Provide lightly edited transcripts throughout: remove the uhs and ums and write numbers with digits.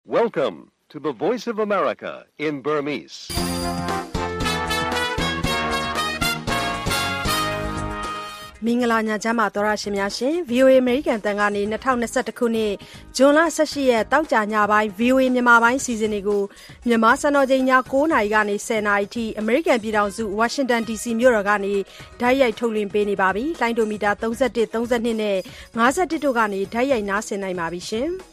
Welcome to the Voice of America in Burmese. ။မင်္ဂလာညချမ်းပါသောရရှင်များရှင် VOA American တန်ကနေ2021ခုနှစ်ဇွန်လ18ရက်တောက်ကြညပိုင်း VOA မြန်မာပိုင်းစီစဉ်တွေကိုမြန်မာစံတော်ချိန်ည9:00နာရီကနေ10:00နာရီထိ American ပြည်ထောင်စု Washington DC မြို့တော်ကနေဓာတ်ရိုက်ထုတ်လွှင့်ပေးနေပါပြီ။လိုင်းဒိုမီတာ31 32နဲ့51တို့ကနေဓာတ်ရိုက်နားဆင်နိုင်ပါပြီရှင်။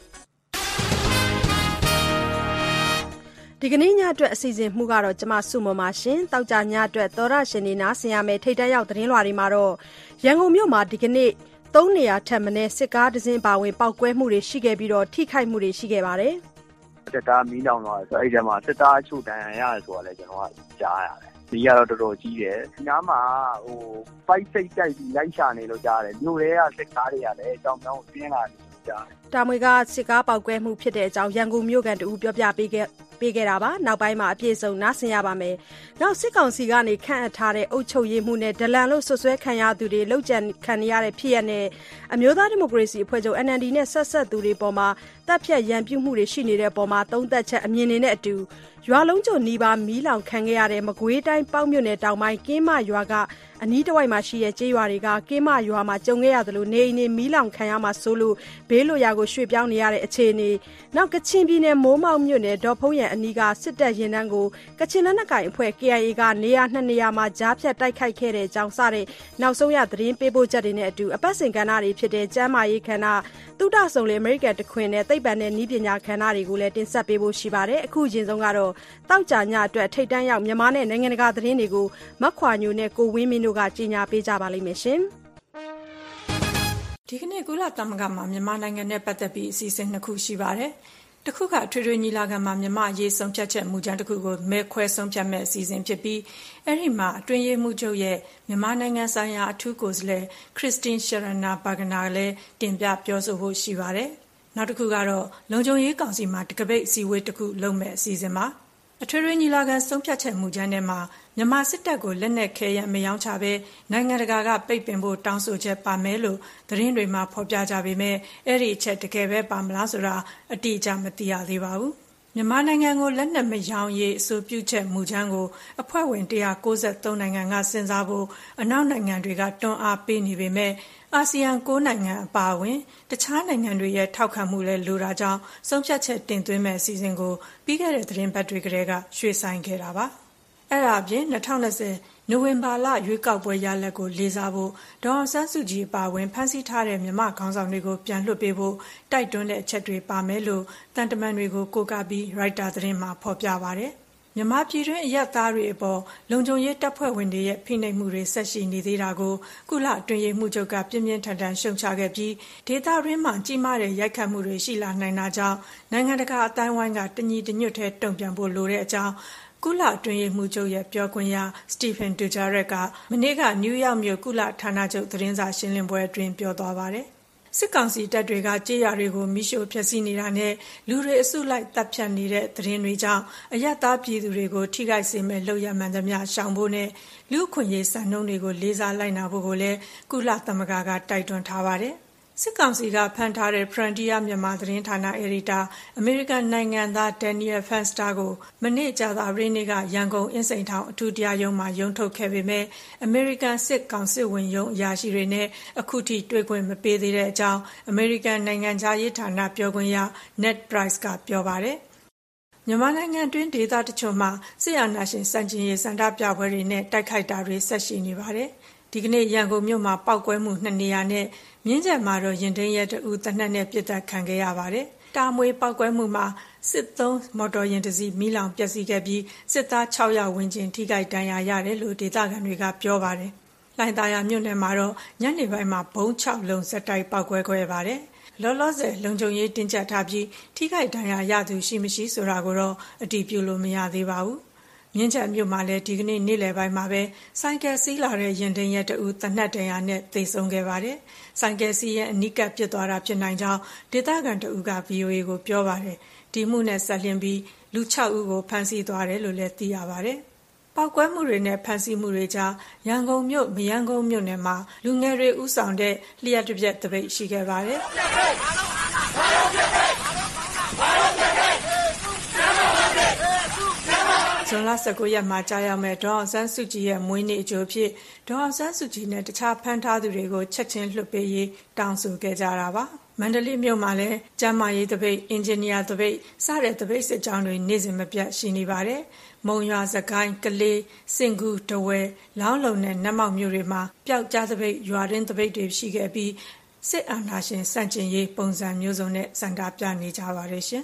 ဒီကနေ့ညအတွက်အစီအစဉ်မှုကတော့ကျမစုမပါရှင်တောက်ကြညအတွက်သောရရှင်နေနာဆင်ရမယ်ထိတ်တန့်ရောက်သတင်းလွှာတွေမှာတော့ရန်ကုန်မြို့မှာဒီကနေ့3နေရာထပ်မံစစ်ကားတစ်စင်းပါဝင်ပောက်ကွဲမှုတွေရှိခဲ့ပြီးတော့ထိခိုက်မှုတွေရှိခဲ့ပါတယ်။စစ်သားမီးလောင်သွားတယ်ဆိုအဲ့ဒီမှာစစ်သားအချို့တန်ရရတယ်ဆိုတာလည်းကျွန်တော်ကကြားရတယ်။ဒီကတော့တော်တော်ကြီးတယ်။ညမှာ5 6တိုက်ပြီးလိုက်ရှာနေလို့ကြားတယ်။မြို့ထဲကစစ်ကားတွေကလည်းအကြောင်းကြောင်းတင်းလာတယ်ကြားတယ်။တာမွေကစစ်ကားပောက်ကွဲမှုဖြစ်တဲ့အကြောင်းရန်ကုန်မြို့ကန်တူပြောပြပေးခဲ့တာပါနောက်ပိုင်းမှာအပြည့်စုံနားဆင်ရပါမယ်နောက်စစ်ကောင်စီကနေခန့်အပ်ထားတဲ့အုပ်ချုပ်ရေးမှုနဲ့ဒလန်လို့ဆွဆွဲခံရသူတွေလောက်ကျန်ခံရတဲ့ဖြစ်ရတဲ့အမျိုးသားဒီမိုကရေစီအဖွဲ့ချုပ် NLD နဲ့ဆက်သူတွေပေါ်မှာတပ်ဖြတ်ရန်ပြုမှုတွေရှိနေတဲ့ပေါ်မှာသုံးသက်ချက်အမြင်တွေနဲ့အတူရွာလုံးကျုံနီးပါးမီးလောင်ခံခဲ့ရတဲ့မကွေးတိုင်းပေါက်မြို့နယ်တောင်ပိုင်းကင်းမရွာကအနီးတစ်ဝိုက်မှာရှိတဲ့ကျေးရွာတွေကကင်းမရွာမှာကြုံခဲ့ရသလိုနေအိမ်တွေမီးလောင်ခံရမှာဆိုလို့ဘေးလွတ်ရာကိုရွှေ့ပြောင်းနေရတဲ့အခြေအနေနောက်ကချင်ပြည်နယ်မိုးမောက်မြို့နယ်ဒေါ်ဖုံးရံအနီးကစစ်တပ်ရင်တန်းကိုကချင်လက်နက်ကိုင်အဖွဲ့ KIA ကနေရာ2နေရာမှာကြားဖြတ်တိုက်ခိုက်ခဲ့တဲ့အကြောင်းစတဲ့နောက်ဆုံးရသတင်းပေးပို့ချက်တွေနဲ့အတူအပတ်စဉ်ကဏ္ဍတွေဖြစ်တဲ့ကျန်းမာရေးကဏ္ဍသုတဆောင်လေအမေရိကန်တခွင်နဲ့သိပ္ပံနဲ့နည်းပညာကဏ္ဍတွေကိုလည်းတင်ဆက်ပေးဖို့ရှိပါတယ်အခုအရင်ဆုံးကတော့တောက်ကြညအတွက်ထိတ်တန့်ရောက်မြန်မာနဲ့နိုင်ငံတကာသတင်းတွေကိုမခွာညိုနဲ့ကိုဝင်းမင်းတို့ကကြီးညာပေးကြပါလိမ့်မယ်ရှင်ဒီကနေ့ကုလသမဂ္ဂမှာမြန်မာနိုင်ငံနဲ့ပတ်သက်ပြီးအစီအစဉ်2ခုရှိပါတယ်တစ်ခုကထွေထွေညီလာခံမှာမြန်မာအရေးဆုံးဖြတ်ချက်မူကြမ်းတစ်ခုကိုမဲခွဲဆုံးဖြတ်မဲ့အစီအစဉ်ဖြစ်ပြီးအဲ့ဒီမှာအတွင်းရေးမှူးချုပ်ရဲ့မြန်မာနိုင်ငံဆိုင်ရာအထူးကိုယ်စားလှယ်ခရစ်စတင်းရှရနာဘာဂနာလည်းတင်ပြပြောဆိုဖို့ရှိပါတယ်နောက်တစ်ခုကတော့လုံခြုံရေးကောင်စီမှာတကပိတ်အစည်းအဝေးတစ်ခုလုပ်မဲ့အစီအစဉ်ပါအထွေထွေညီလာခံဆုံးဖြတ်ချက်မူကြမ်းထဲမှာမြန်မာစစ်တပ်ကိုလက်နက်ခဲယမ်းမရောင်းချဘဲနိုင်ငံတကာကပိတ်ပင်ဖို့တောင်းဆိုချက်ပါမယ်လို့သတင်းတွေမှာဖော်ပြကြပေမဲ့အဲ့ဒီအချက်တကယ်ပဲပါမလားဆိုတာအတိအကျမသိရသေးပါဘူးမြန်မာနိုင်ငံကိုလက်နက်မရောင်းရေးအဆိုပြုချက်မူကြမ်းကိုအဖွဲ့ဝင်193နိုင်ငံကစဉ်းစားဖို့အနောက်နိုင်ငံတွေကတွန်းအားပေးနေပေမဲ့အာဆီယံ9နိုင်ငံအပါအဝင်တခြားနိုင်ငံတွေရဲ့ထောက်ခံမှုလည်းလိုတာကြောင့်ဆုံးဖြတ်ချက်တင်သွင်းမဲ့အစီအစဉ်ကိုပြီးခဲ့တဲ့သတင်းပတ်တွေကတည်းကရွှေ့ဆိုင်းခဲ့တာပါအဲ့ဒါအပြင်2020နိုဝင်ဘာလရွေးကောက်ပွဲရလဒ်ကိုလေးစားဖို့ဒေါ်အောင်ဆန်းစုကြည်ပါဝင်ဖန်ဆီးထားတဲ့မြန်မာခေါင်းဆောင်တွေကိုပြန်လွှတ်ပေးဖို့တိုက်တွန်းတဲ့အချက်တွေပါမယ်လို့တန်တမန်တွေကိုကိုးကားပြီးရိုက်တာသတင်းမှာဖော်ပြပါတယ်မြန်မာပြည်တွင်းအရက်သားတွေအပေါ်လုံခြုံရေးတပ်ဖွဲ့ဝင်တွေရဲ့ဖိနှိပ်မှုတွေဆက်ရှိနေသေးတာကိုကုလအတွင်းရေးမှူးချုပ်ကပြင်းပြင်းထန်ထန်ရှုံချခဲ့ပြီးဒေသတွင်းမှာကြီးမားတဲ့ရိုက်ခတ်မှုတွေရှိလာနိုင်တာကြောင့်နိုင်ငံတကာအတိုင်းအဝိုင်းကတညီတညွတ်ထဲတုံ့ပြန်ဖို့လိုတဲ့အကြောင်းကုလအတွင်းရေးမှူးချုပ်ရဲ့ပြောခွင့်ရစတီဖန်ဒူဂျာရက်ကာမနေ့ကနယူးယောက်မြို့ကုလဌာနချုပ်သတင်းစာရှင်းလင်းပွဲအတွင်းပြောသွားပါတယ်စစ်ကောင်စီတပ်တွေကကြေးရွာတွေကိုမိရှို့ဖျက်ဆီးနေတာနဲ့လူတွေအစုလိုက်တပ်ဖြတ်နေတဲ့သတင်းတွေကြောင့်အယက်သားပြည်သူတွေကိုထိခိုက်စေမဲ့လုပ်ရမှန်သမျှရှောင်ဖို့နဲ့လူအခွင့်အရေးစံနှုန်းတွေကိုလေးစားလိုက်နာဖို့ကိုလည်းကုလသမဂ္ဂကတိုက်တွန်းထားပါတယ်စစ်ကောင်စီကဖန်ထားတဲ့ Frontier မြန်မာသတင်းဌာနအယ်ဒီတာအမေရိကန်နိုင်ငံသားဒန်နီယယ်ဖန်စတာကိုမနေ့ကြာသပတေးနေ့ကရန်ကုန်အင်းစိန်ထောင်အထူးတရားရုံးမှာရုံးထုတ်ခဲ့ပေမဲ့အမေရိကန်စစ်ကောင်စစ်ဝင်ရုံးအရာရှိတွေနဲ့အခုထိတွေ့ခွင့်မပေးသေးတဲ့အကြောင်းအမေရိကန်နိုင်ငံသားရေးဌာနပြောခွင့်ရ Ned Price ကပြောပါတယ်မြန်မာနိုင်ငံတွင်းဒေသတချို့မှာစစ်အာဏာရှင်စံကျင်ရေးစန္ဒပြပွဲတွေနဲ့တိုက်ခိုက်တာတွေဆက်ရှိနေပါတယ်ဒီကနေ့ရန်ကုန်မြို့မှာပောက်ကွဲမှု2နေရာနဲ့မြင်းကျက်မှာတော့ရင်ထင်းရဲတအူတနက်နဲ့ပြစ်ဒဏ်ခံခဲ့ရပါတယ်။တာမွေပောက်ကွဲမှုမှာစစ်သုံးမော်တော်ယာဉ်တစ်စီးမီးလောင်ပျက်စီးခဲ့ပြီးစစ်သား6ယောက်ဝန်းကျင်ထိခိုက်ဒဏ်ရာရတယ်လို့ဒေသခံတွေကပြောပါတယ်။လိုင်သာယာမြို့နယ်မှာတော့ညနေပိုင်းမှာဘုံ6လုံးစက်တိုက်ပောက်ကွဲခဲ့ပါတယ်။လောလောဆယ်လုံခြုံရေးတင်းကျပ်ထားပြီးထိခိုက်ဒဏ်ရာရသူရှိမရှိဆိုတာကိုတော့အတည်ပြုလို့မရသေးပါဘူး။မြင်းချံမြို့မှာလည်းဒီကနေ့နေ့လယ်ပိုင်းမှာပဲဆိုင်ကယ်စီးလာတဲ့ရင်ထင်းရဲတအူတနက်တရာနဲ့သေဆုံးခဲ့ပါတယ်။ဆိုင်ကယ်စီးရဲ့အနီးကပ်ပစ်သွားတာဖြစ်နိုင်ကြောင်းဒေသခံတအူက VOA ကိုပြောပါတယ်။ဒီမှုနဲ့ဆက်လျင်းပြီးလူ6ဦးကိုဖမ်းဆီးသွားတယ်လို့လည်းသိရပါတယ်။ပောက်ကွဲမှုတွေနဲ့ဖမ်းဆီးမှုတွေကြားရန်ကုန်မြို့မရန်ကုန်မြို့နယ်မှာလူငယ်တွေဥဆောင်တဲ့လျှက်တစ်ပြက်တပိတ်ရှိခဲ့ပါတယ်။ဇွန်လ 19 ရက်မှာကြာရောက်မဲ့ဒေါ်အောင်ဆန်းစုကြည်ရဲ့မွေးနေ့အကျိုးဖြစ်ဒေါ်အောင်ဆန်းစုကြည်နဲ့တခြားဖမ်းထားသူတွေကိုချက်ချင်းလွှတ်ပေးရေးတောင်းဆိုခဲ့ကြတာပါမန္တလေးမြို့မှာလည်းကျန်းမာရေးတပိတ်အင်ဂျင်နီယာတပိတ်စတဲ့တပိတ်စစ်ကြောင်းတွေနေ့စဉ်မပြတ်ရှိနေပါတယ်မုံရွာစကိုင်းကလေးစင်ကူတဝဲလောင်းလုံနဲ့နတ်မောက်မြို့တွေမှာပျောက်ကြားတပိတ်ရွာရင်းတပိတ်တွေရှိခဲ့ပြီးစစ်အာဏာရှင်စန့်ကျင်ရေးပုံစံမျိုးစုံနဲ့စန္ဒပြနေကြပါတယ်ရှင်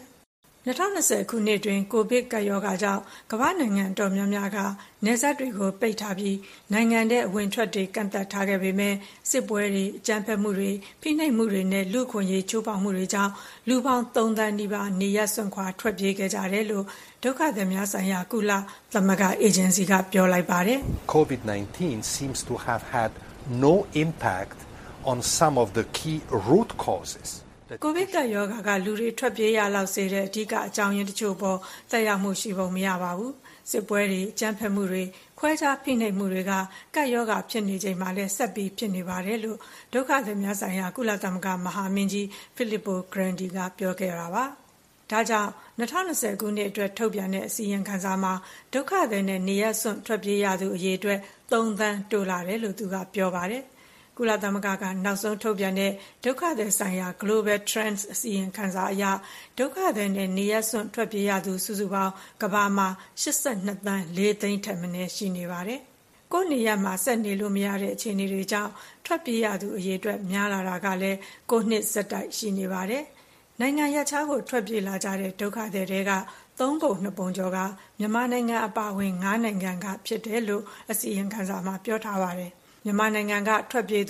2020ခုနှစ်တွင်ကိုဗစ်ကပ်ရောဂါကြောင့်ကမ္ဘာနိုင်ငံတော်များများကနယ်စပ်တွေကိုပိတ်ထားပြီးနိုင်ငံထဲအဝင်ထွက်တွေကန့်သတ်ထားခဲ့ပေမဲ့စစ်ပွဲတွေအကြမ်းဖက်မှုတွေဖိနှိပ်မှုတွေနဲ့လူ့အခွင့်အရေးချိုးဖောက်မှုတွေကြောင့်လူပေါင်း3 သန်းနီးပါးနေရပ်စွန့်ခွာထွက်ပြေးခဲ့ကြတယ်လို့ဒုက္ခသည်များဆိုင်ရာကုလသမဂ္ဂအေဂျင်စီကပြောလိုက်ပါတယ် COVID-19 seems to have had no impact on some of the key root causes ကိုဗစ်ကပ်ရောဂါကလူတွေထွက်ပြေးရလောက်စေတဲ့အဓိကအကြောင်းရင်းတချို့ပေါ်သက်ရောက်မှုရှိပုံမရပါဘူးစစ်ပွဲတွေကြမ်းဖက်မှုတွေခွဲခြားဖိနှိပ်မှုတွေကကပ်ရောဂါဖြစ်နေချိန်မှာလည်းဆက်ပြီးဖြစ်နေပါတယ်လို့ဒုက္ခသည်များဆိုင်ရာကုလသမဂ္ဂမဟာမင်းကြီးဖိလစ်ပိုဂရန်ဒီကပြောခဲ့တာပါဒါကြောင့်2020ခုနှစ်အတွက်ထုတ်ပြန်တဲ့အစည်းအဝေးခန်းစာမှာဒုက္ခသည်နဲ့နေရပ်စွန့်ထွက်ပြေးရသူအရေအတွက်3 သန်းတိုးလာတယ်လို့သူကပြောပါတယ်ကုလသမဂ္ဂကနောက်ဆုံးထုတ်ပြန်တဲ့ဒုက္ခသည်ဆိုင်ရာ Global Trends အစီရင်ခံစာအရဒုက္ခသည်နဲ့နေရပ်စွန့်ထွက်ပြေးရသူစုစုပေါင်းကမ္ဘာမှာ82 သန်း 4 သိန်းထက်မနည်းရှိနေပါတယ်။ကိုယ့်နေရပ်မှာဆက်နေလို့မရတဲ့အခြေအနေတွေကြောင့်ထွက်ပြေးရသူအရေအတွက်များလာတာကလည်းကိုယ့်နှစ်ဆက်တိုက်ရှိနေပါတယ်။နိုင်ငံရပ်ခြားကိုထွက်ပြေးလာကြတဲ့ဒုက္ခသည်တွေက3 ပုံ 2 ပုံကျော်ကမြန်မာနိုင်ငံအပါအဝင်9 နိုင်ငံကဖြစ်တယ်လို့အစီရင်ခံစာမှာပြောထားပါတယ်။မြန်မာနိုင်ငံကထွက်ပြေးသူ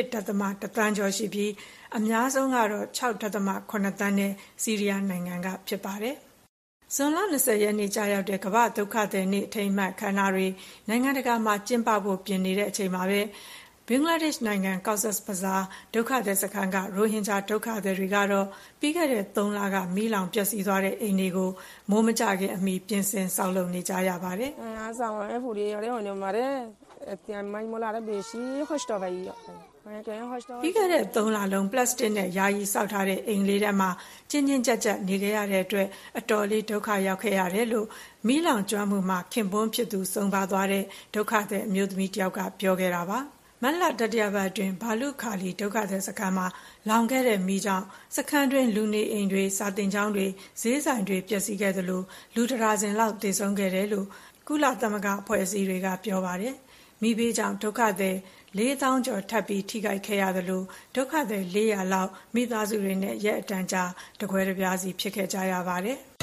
1.1 သန်းကျော်ရှိပြီးအများဆုံးကတော့ 6.7 သန်းနဲ့ဆီးရီးယားနိုင်ငံကဖြစ်ပါတယ်။ဇွန်လ20ရက်နေ့ကြာရောက်တဲ့ကမ္ဘာဒုက္ခသည်နေ့အထိမ်းအမှတ်အခမ်းအနားတွေနိုင်ငံတကာမှာကျင်းပဖို့ပြင်နေတဲ့အချိန်မှာပဲဘင်္ဂလားဒေ့ရှ်နိုင်ငံကော့ဆက်ဘဇာဒုက္ခသည်စခန်းကရိုဟင်ဂျာဒုက္ခသည်တွေကတော့ပြီးခဲ့တဲ့3 လကမီးလောင်ပျက်စီးသွားတဲ့အိမ်တွေကိုမိုးမကျခင်အမီပြင်ဆင်ဆောက်လုပ်နေကြရပါတယ်။ ပြီးခဲ့တဲ့3 လလုံးပလတ်စတစ်နဲ့ယာယီဆောက်ထားတဲ့အိမ်လေးထဲမှာချင်းချင်းကြက်ကြက်နေခဲ့ရတဲ့အတွက်အတော်လေးဒုက္ခရောက်ခဲ့ရတယ်လို့မီးလောင်ကျွမ်းမှုမှာခင်ပွန်းဖြစ်သူဆုံးပါသွားတဲ့ဒုက္ခသည်အမျိုးသမီးတယောက်ကပြောခဲ့တာပါမတ်လတတိယပတ်အတွင်းဘာလုခါလီဒုက္ခသည်စခန်းမှာလောင်ခဲ့တဲ့မီးကြောင့်စခန်းတွင်လူနေအိမ်တွေစာသင်ကျောင်းတွေဈေးဆိုင်တွေပျက်စီးခဲ့သလိုလူတရာစင်လောက်သေဆုံးခဲ့တယ်လို့ကုလသမဂ္ဂအဖွဲ့အစည်းတွေကပြောပါတယ်မိဘေးကြောင့်ဒုက္ခသည်4,000 ကျော်ထပ်ပြီးထိခိုက်ခဲ့ရသလိုဒုက္ခသည်400လောက်မိသားစုတွေနဲ့ရက်အတန်ကြာတကွဲတပြားစီဖြစ်ခဲ့ကြရပါတယ်။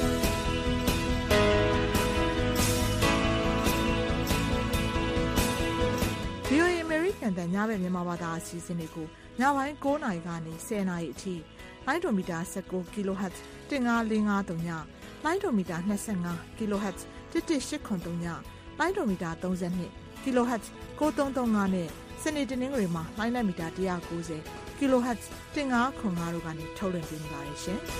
VOA American တန်ညဘက်မြန်မာဘာသာအစီအစဉ်တွေကိုညပိုင်း9 နာရီကနေ10 နာရီအထိလိုင်းဒိုမီတာ19 kHz 15453ညလိုင်းဒိုမီတာ25 kHz 11883ညလိုင်းဒိုမီတာ32 kHz 9335နဲ့စနေတနင်္ဂနွေမှာလိုင်းနက်မီတာ190 kHz 1505တို့ကနေထုတ်လွှင့်ပေးနေပါတယ်ရှင်။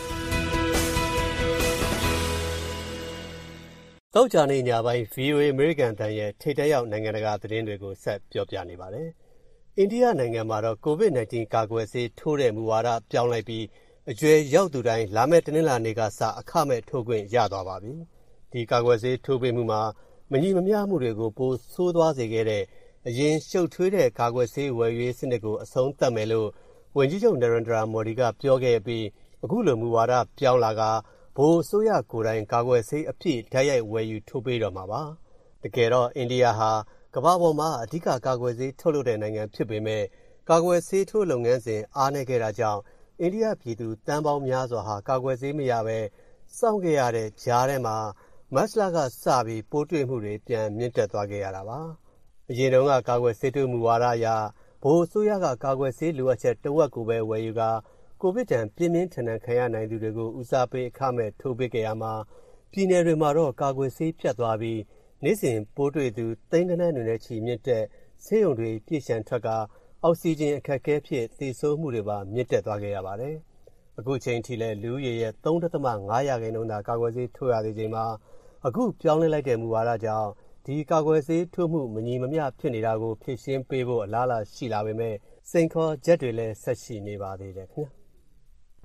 တောက်ကြနေညပိုင်း VOA American တန်ရဲ့ထိပ်တရောက်နိုင်ငံတကာသတင်းတွေကိုဆက်ပြောပြနေပါတယ်။အိန္ဒိယနိုင်ငံမှာတော့ COVID-19 ကာကွယ်ဆေးထိုးတဲ့မူဝါဒပြောင်းလိုက်ပြီးအကျွဲရောက်သူတိုင်းလာမယ့်တနင်္လာနေ့ကစအခမဲ့ထိုးခွင့်ရသွားပါပြီ။ဒီကာကွယ်ဆေးထိုးပေးမှုမှာမညီမမျှမှုတွေကိုပိုဆိုးသွားစေခဲ့တဲ့အရင်ရှုပ်ထွေးတဲ့ကာကွယ်ဆေးဝယ်ယူရေးစနစ်ကိုအဆုံးသတ်မယ်လို့ဝန်ကြီးချုပ်နရန်ဒရာမော်ဒီကပြောခဲ့ပြီးအခုလိုမူဝါဒပြောင်းလာကဗဟိုအစိုးရကိုယ်တိုင်ကာကွယ်ဆေးအပြည့်ဓာတ်ရိုက်ဝယ်ယူထိုးပေးတော့မှာပါ။တကယ်တော့အိန္ဒိယဟာကမ္ဘာပေါ်မှာအဓိကကာကွယ်ဆေးထုတ်လုပ်တဲ့နိုင်ငံဖြစ်ပေမဲ့ကာကွယ်ဆေးထိုးလုပ်ငန်းစဉ်အားနည်းခဲ့တာကြောင့်အိန္ဒိယပြည်သူတန်းပေါင်းများစွာဟာကာကွယ်ဆေးမရဘဲစောင့်ခဲ့ရတဲ့ကြားထဲမှာမတ်လကစပြီးပိုးတွေ့မှုတွေပြန်မြင့်တက်သွားခဲ့ရတာပါ။အရင်တုန်းကကာကွယ်ဆေးထိုးမူဝါဒအရဗဟိုအစိုးရကကာကွယ်ဆေးလိုအပ်ချက်တဝက်ကိုပဲဝယ်ယူကာကိုဗစ်တန်ပြင်းပြင်းထန်ထန်ခံရနိုင်သူတွေကိုဦးစားပေးအခမဲ့ထိုးပေးကြရမှာပြည်နယ်တွေမှာတော့ကာကွယ်ဆေးပြတ်သွားပြီးနေ့စဉ်ပိုးတွေ့သူသိန်းဂဏန်းတွေနဲ့ချီမြင့်တက်ဆေးရုံတွေပြည့်ရှံထွက်ကအောက်ဆီဂျင်အခက်အခဲဖြစ်သေဆုံးမှုတွေပါမြင့်တက်သွားခဲ့ရပါတယ်။အခုချိန်ထိလည်းလူဦးရေရဲ့ 3.5% သာကာကွယ်ဆေးထိုးရသေးချိန်မှာအခုပြောင်းလဲလိုက်တဲ့မူဝါဒကြောင့်ဒီကာကွယ်ဆေးထိုးမှုမညီမမျှဖြစ်နေတာကိုဖြေရှင်းပေးဖို့အလားအလာရှိလာပေမဲ့စိန်ခေါ်ချက်တွေလည်းဆက်ရှိနေပါသေးတယ်ခင်ဗျာ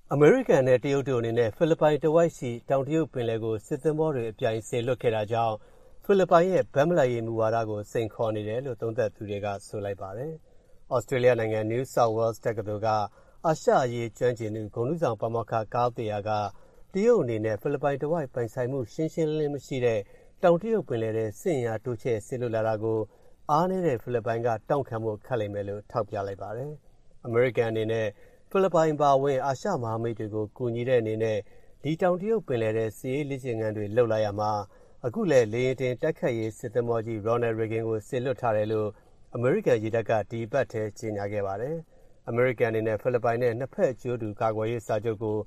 အမေရိကန်နဲ့တရုတ်တို့အနေနဲ့ဖိလစ်ပိုင်တဝိုက်ရှိတောင်တရုတ်ပင်လယ်ကိုစစ်သင်္ဘောတွေအပြိုင်စေလွှတ်ခဲ့တာကြောင့်ဖိလစ်ပိုင်ရဲ့ဗတ်မလိုက်ရေးမူဝါဒကိုစိန်ခေါ်နေတယ်လို့သုံးသပ်သူတွေကဆိုလိုက်ပါတယ်။ဩစတြေးလျနိုင်ငံ New South Wales တက္ကသိုလ်ကအာရှအရေးကျွမ်းကျင်သူဂုဏ်ထူးဆောင်ပါမောက္ခကားတေယာကတရုတ်အနေနဲ့ဖိလစ်ပိုင်တဝိုက်ပိုင်ဆိုင်မှုရှင်းရှင်းလင်းလင်းမရှိတဲ့တောင်တရုတ်ပင်လယ်ထဲစစ်အင်အားတိုးချဲ့စေလွှတ်လာတာကိုအားနည်းတဲ့ဖိလစ်ပိုင်ကတောင့်ခံဖို့ခက်လိမ့်မယ်လို့ထောက်ပြလိုက်ပါတယ်။အမေရိကန်အနေနဲ့ဖိလစ်ပိုင်ပါဝင်အာရှမဟာမိတ်တွေကိုကူညီတဲ့အနေနဲ့ဒီတောင်တရုတ်ပင်လယ်ထဲစစ်ရေးလေ့ကျင့်ခန်းတွေလုပ်လာရမှာအခုလည်းလေယာဉ်တင်တိုက်ခတ်ရေးစစ်သင်္ဘောကြီး Ronald Reagan ကိုစေလွှတ်ထားတယ်လို့အမေရိကန်ရေတပ်ကဒီအပတ်ထဲကြေညာခဲ့ပါတယ်။အမေရိကန်အနေနဲ့ဖိလစ်ပိုင်နဲ့နှစ်ဖက်အကျိုးတူကာကွယ်ရေးစာချုပ်ကို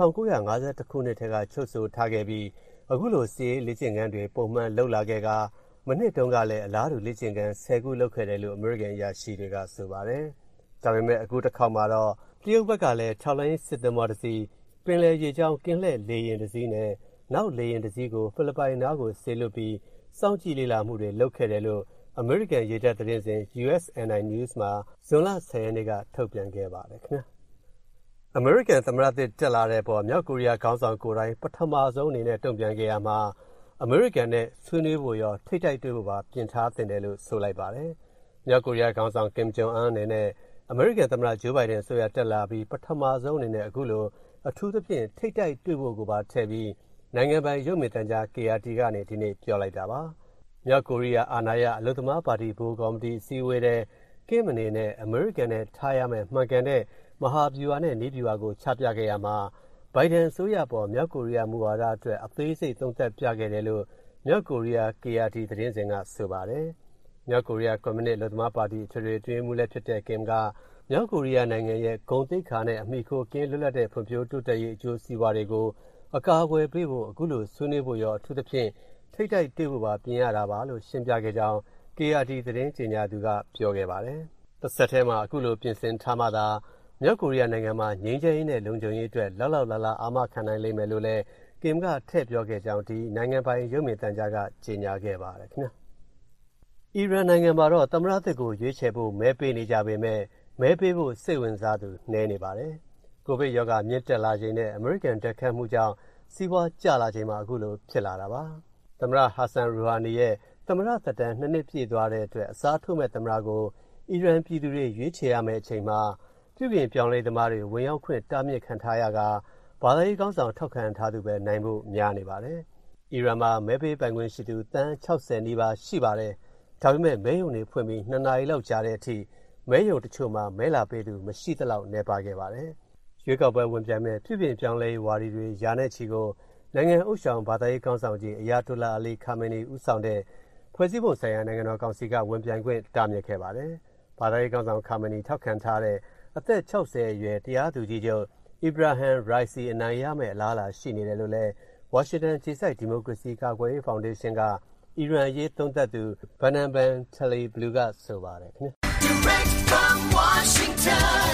1952ခုနှစ်ထဲကချုပ်ဆိုထားခဲ့ပြီးအခုလိုစစ်ရေးလေ့ကျင့်ခန်းတွေပုံမှန်လုပ်လာခဲ့ကမနှစ်တုန်းကလည်းအလားတူလေ့ကျင့်ခန်း10ခုလုပ်ခဲ့တယ်လို့အမေရိကန်အရာရှိတွေကဆိုပါတယ်။ဒါပေမဲ့အခုတစ်ခေါက်မှာတော့တရုတ်ဘက်ကလည်းထောက်လိုင်းစစ်သင်္ဘောတစ်စီးပင်လယ်ရေကြောင်းကင်းလှည့်လေယာဉ်တစ်စီးနဲ့နောက်လေယာဉ်တစ်စီးကိုဖိလစ်ပိုင်နားကိုဆေးလွတ်ပြီးစောင့်ကြည့်လေ့လာမှုတွေလုပ်ခဲ့တယ်လို့အမေရိကန်ရေတပ်သတင်းစဉ် USNI News မှာဇွန်လ10ရက်နေ့ကထုတ်ပြန်ခဲ့ပါတယ်ခင်ဗျာ။အမေရိကန်သမ္မတသစ်တက်လာတဲ့ပေါ်မြောက်ကိုရီးယားခေါင်းဆောင်ကိုယ်တိုင်ပထမဆုံးအနေနဲ့တုံ့ပြန်ခဲ့ရမှာအမေရိကန်နဲ့ဆွေးနွေးဖို့ရောထိပ်တိုက်တွေ့ဖို့ပါပြင်ထားတင်တယ်လို့ဆိုလိုက်ပါတယ်။မြောက်ကိုရီးယားခေါင်းဆောင်ကင်ဂျုံအန်အနေနဲ့အမေရိကန်သမ္မတဂျိုးဘိုင်ဒန်ဆိုရတက်လာပြီးပထမဆုံးအနေနဲ့အခုလိုအထူးသဖြင့်ထိပ်တိုက်တွေ့ဖို့ကိုပါထည့်ပြီးနိုင်ငံပိုင်ရုပ်မြင်သံကြား KRT ကနေဒီနေ့ပြောလိုက်တာပါ။မြောက်ကိုရီးယားအာဏာရအလို့သမားပါတီဘိုးကော်မတီအစည်းအဝေးတဲ့ကင်းမနေနဲ့အမေရိကန်နဲ့ထားရမယ့်မှန်ကန်တဲ့မဟာဗျူဟာနဲ့နည်းဗျူဟာကိုချပြခဲ့ရမှာဘိုင်ဒန်အစိုးရပေါ်မြောက်ကိုရီးယားမူဝါဒအတွက်အသေးစိတ်သုံးသပ်ပြခဲ့တယ်လို့မြောက်ကိုရီးယား KRT သတင်းစဉ်ကဆိုပါတယ်။မြောက်ကိုရီးယားကွန်မြူနစ်အလို့သမားပါတီအထွေထွေအတွင်းမှုလည်းဖြစ်တဲ့ကင်ကမြောက်ကိုရီးယားနိုင်ငံရဲ့ဂုဏ်သိက္ခာနဲ့အမိခိုကင်းလွတ်လပ်တဲ့ဖွံ့ဖြိုးတိုးတက်ရေးအကျိုးစီးပွားတွေကိုအကာအကွယ်ပေးဖို့အခုလိုဆွေးနွေးဖို့ရောအထူးသဖြင့်ထိပ်တိုက်တွေ့ဖို့ပါပြင်ရတာပါလို့ရှင်းပြခဲ့ကြောင်း KRT သတင်းကြေညာသူကပြောခဲ့ပါတယ်။တစ်ဆက်တည်းမှာအခုလိုပြင်ဆင်ထားမှသာမြောက်ကိုရီးယားနိုင်ငံမှာငြိမ်းချမ်းရေးနဲ့လုံခြုံရေးအတွက်လောက်လောက်လာလာအာမခံနိုင်လိမ့်မယ်လို့လည်းကင်ကထည့်ပြောခဲ့ကြောင်းဒီနိုင်ငံပိုင်ရုပ်မြင်သံကြားကကြေညာခဲ့ပါတယ်ခင်ဗျာ။အီရန်နိုင်ငံမှာတော့သမ္မတသစ်ကိုရွေးချယ်ဖို့မဲပေးနေကြပေမဲ့မဲပေးဖို့စိတ်ဝင်စားသူနည်းနေပါတယ်။ကိုဗစ်ရောဂါမြင့်တက်လာချိန်နဲ့အမေရိကန်တက်ခတ်မှုကြောင့်စီးပွားကျလာချိန်မှာအခုလိုဖြစ်လာတာပါ။သမ္မတဟာဆန်ရူဟာနီရဲ့သမ္မတသက်တမ်း2နှစ်ပြည့်သွားတဲ့အတွက်အစားထိုးမဲ့သမ္မတကိုအီရန်ပြည်သူတွေရွေးချယ်ရမယ့်အချိန်မှာပြုပြင်ပြောင်းလဲသမားတွေဝင်ရောက်ခွင့်တားမြစ်ခံထားရကဘာသာရေးကောင်းဆောင်ထောက်ခံထားသူပဲနိုင်ဖို့များနေပါတယ်။အီရန်မှာမဲပေးပိုင်ခွင့်ရှိသူတန်း60နီးပါးရှိပါတယ်။ဒါပေမဲ့မဲရုံတွေဖွင့်ပြီး2နာရီလောက်ကြာတဲ့အထိမဲရုံတချို့မှာမဲလာပေးသူမရှိသလောက်နေပါခဲ့ပါတယ်။ရွေးကောက်ပွဲဝင်ပြိုင်မဲ့ပြုပြင်ပြောင်းလဲရေးဝါဒီတွေယာနဲ့ချီကိုနိုင်ငံဥဆောင်ဘာသာရေးကောင်းဆောင်ကြီးအယာတိုလာအလီခါမနီဦးဆောင်တဲ့ဖွဲ့စည်းပုံဆိုင်ရာနိုင်ငံတော်ကောင်စီကဝင်ပြိုင်ခွင့်တားမြစ်ခဲ့ပါတယ်။ဘာသာရေးကောင်းဆောင်ခါမနီထောက်ခံထားတဲ့အသက်60အရွယ်တရားသူကြီးချုပ်အီဘရာဟမ်ရိုက်စီအနိုင်ရမယ့်အလားအလာရှိနေတယ်လို့လည်းဝါရှင်တန်ခြေစိုက်ဒီမိုကရေစီကာကွယ်ရေးဖောင်ဒေးရှင်းကအီရန်ရေးသုံးသပ်သူဘန်နန်ဘန်ထလီဘလူးကဆိုပါတယ်ခင်ဗျာ Direct from Washington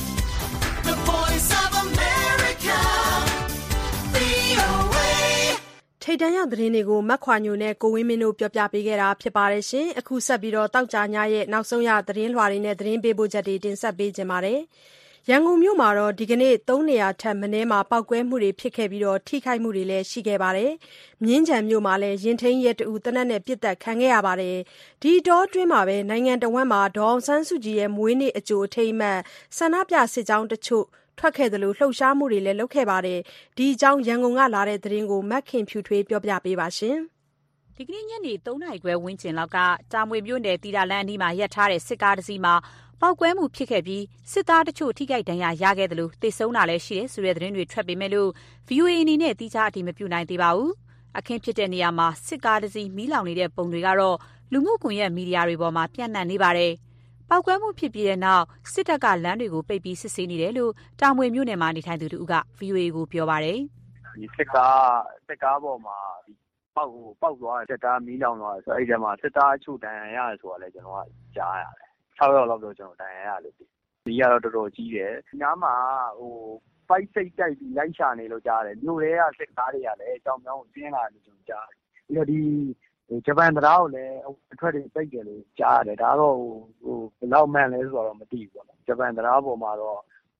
The Voice of America VOA ထိတ်တန့်ရသတင်းတွေကိုမက်ခွာညိုနဲ့ကိုဝင်းမင်းတို့ပြောပြပေးခဲ့တာဖြစ်ပါတယ်ရှင်အခုဆက်ပြီးတော့တောက်ကြညရဲ့နောက်ဆုံးရသတင်းလွှာတွေနဲ့သတင်းပေးပို့ချက်တွေတင်ဆက်ပေးကြပါမယ်ရန်ကုန်မြို့မှာတော့ဒီကနေ့3နေရာထပ်မင်းမှာပောက်ကွဲမှုတွေဖြစ်ခဲ့ပြီးတော့ထိခိုက်မှုတွေလည်းရှိခဲ့ပါတယ်။မြင်းခြံမြို့မှာလည်းရင်ထိန်ရဲတူတနက်နဲ့ပြစ်တက်ခံခဲ့ရပါတယ်။ဒီတောအတွင်းမှာပဲနိုင်ငံတော်ဝန်မှာဒေါအောင်ဆန်းစုကြည်ရဲ့မွေးနေ့အကြိုအထိမ်းအမှတ်ဆန္ဒပြစစ်ကြောင်းတချို့ထွက်ခဲ့တယ်လို့လှုပ်ရှားမှုတွေလည်းလုပ်ခဲ့ပါတယ်။ဒီအကြောင်းရန်ကုန်ကလာတဲ့သတင်းကိုမက်ခင်ဖြူထွေးပြောပြပေးပါရှင်။ဒီကနေ့ညနေ3နာရီခွဲဝန်းကျင်လောက်ကတာမွေမြို့နယ်တီတာလန်းအနီးမှာရပ်ထားတဲ့စစ်ကားတစ်စီးမှာပောက်ကွဲမှုဖြစ်ခဲ့ပြီးစစ်သားတချို့ထိခိုက်ဒဏ်ရာရခဲ့တယ်လို့သိဆုံးတာလည်းရှိတယ်ဆိုတဲ့သတင်းတွေထွက်ပေမဲ့လို့ VOA အနေနဲ့တိကျအတည်မပြုနိုင်သေးပါဘူး။အခင်းဖြစ်တဲ့နေရာမှာစစ်ကားတစ်စီးမီးလောင်နေတဲ့ပုံတွေကတော့လူမှုကွန်ရက်မီဒီယာတွေပေါ်မှာပြန့်နှံ့နေပါတယ်။ပောက်ကွဲမှုဖြစ်ပြီးတဲ့နောက်စစ်တပ်ကလမ်းတွေကိုပိတ်ပြီးစစ်ဆေးနေတယ်လို့တာမွေမြို့နယ်မှာနေထိုင်သူတို့က VOA ကိုပြောပါတယ်။ဒီစစ်ကားပေါ်မှာပေါက်သွားတယ်စစ်သားမီးလောင်သွားတယ်ဆိုအဲ့ဒီမှာစစ်သားအချို့တန်ရရတယ်ဆိုတာလည်းကျွန်တော်ကကြားရတယ်6ရောက်လောက်တော့ကျွန်တော်တန်ရရလို့ဒီကတော့တော်တော်ကြီးတယ်နားမှာပိုက်စိတ်တိုက်ပြီးလိုက်ရှာနေလို့ကြားတယ်မြို့ထဲကစစ်သားတွေကလည်းအကြောင်းကြောင်းကိုကျင်းလာတယ်ကျွန်တော်ကြားတယ်ပြီးတော့ဒီဂျပန်တရားကိုလည်းအထွက်တွေပိတ်တယ်လို့ကြားရတယ်ဒါတော့ဘယ်လောက်မှန်လဲဆိုတော့မသိဘူးပေါ့နော်ဂျပန်တရားပေါ်မှာတော့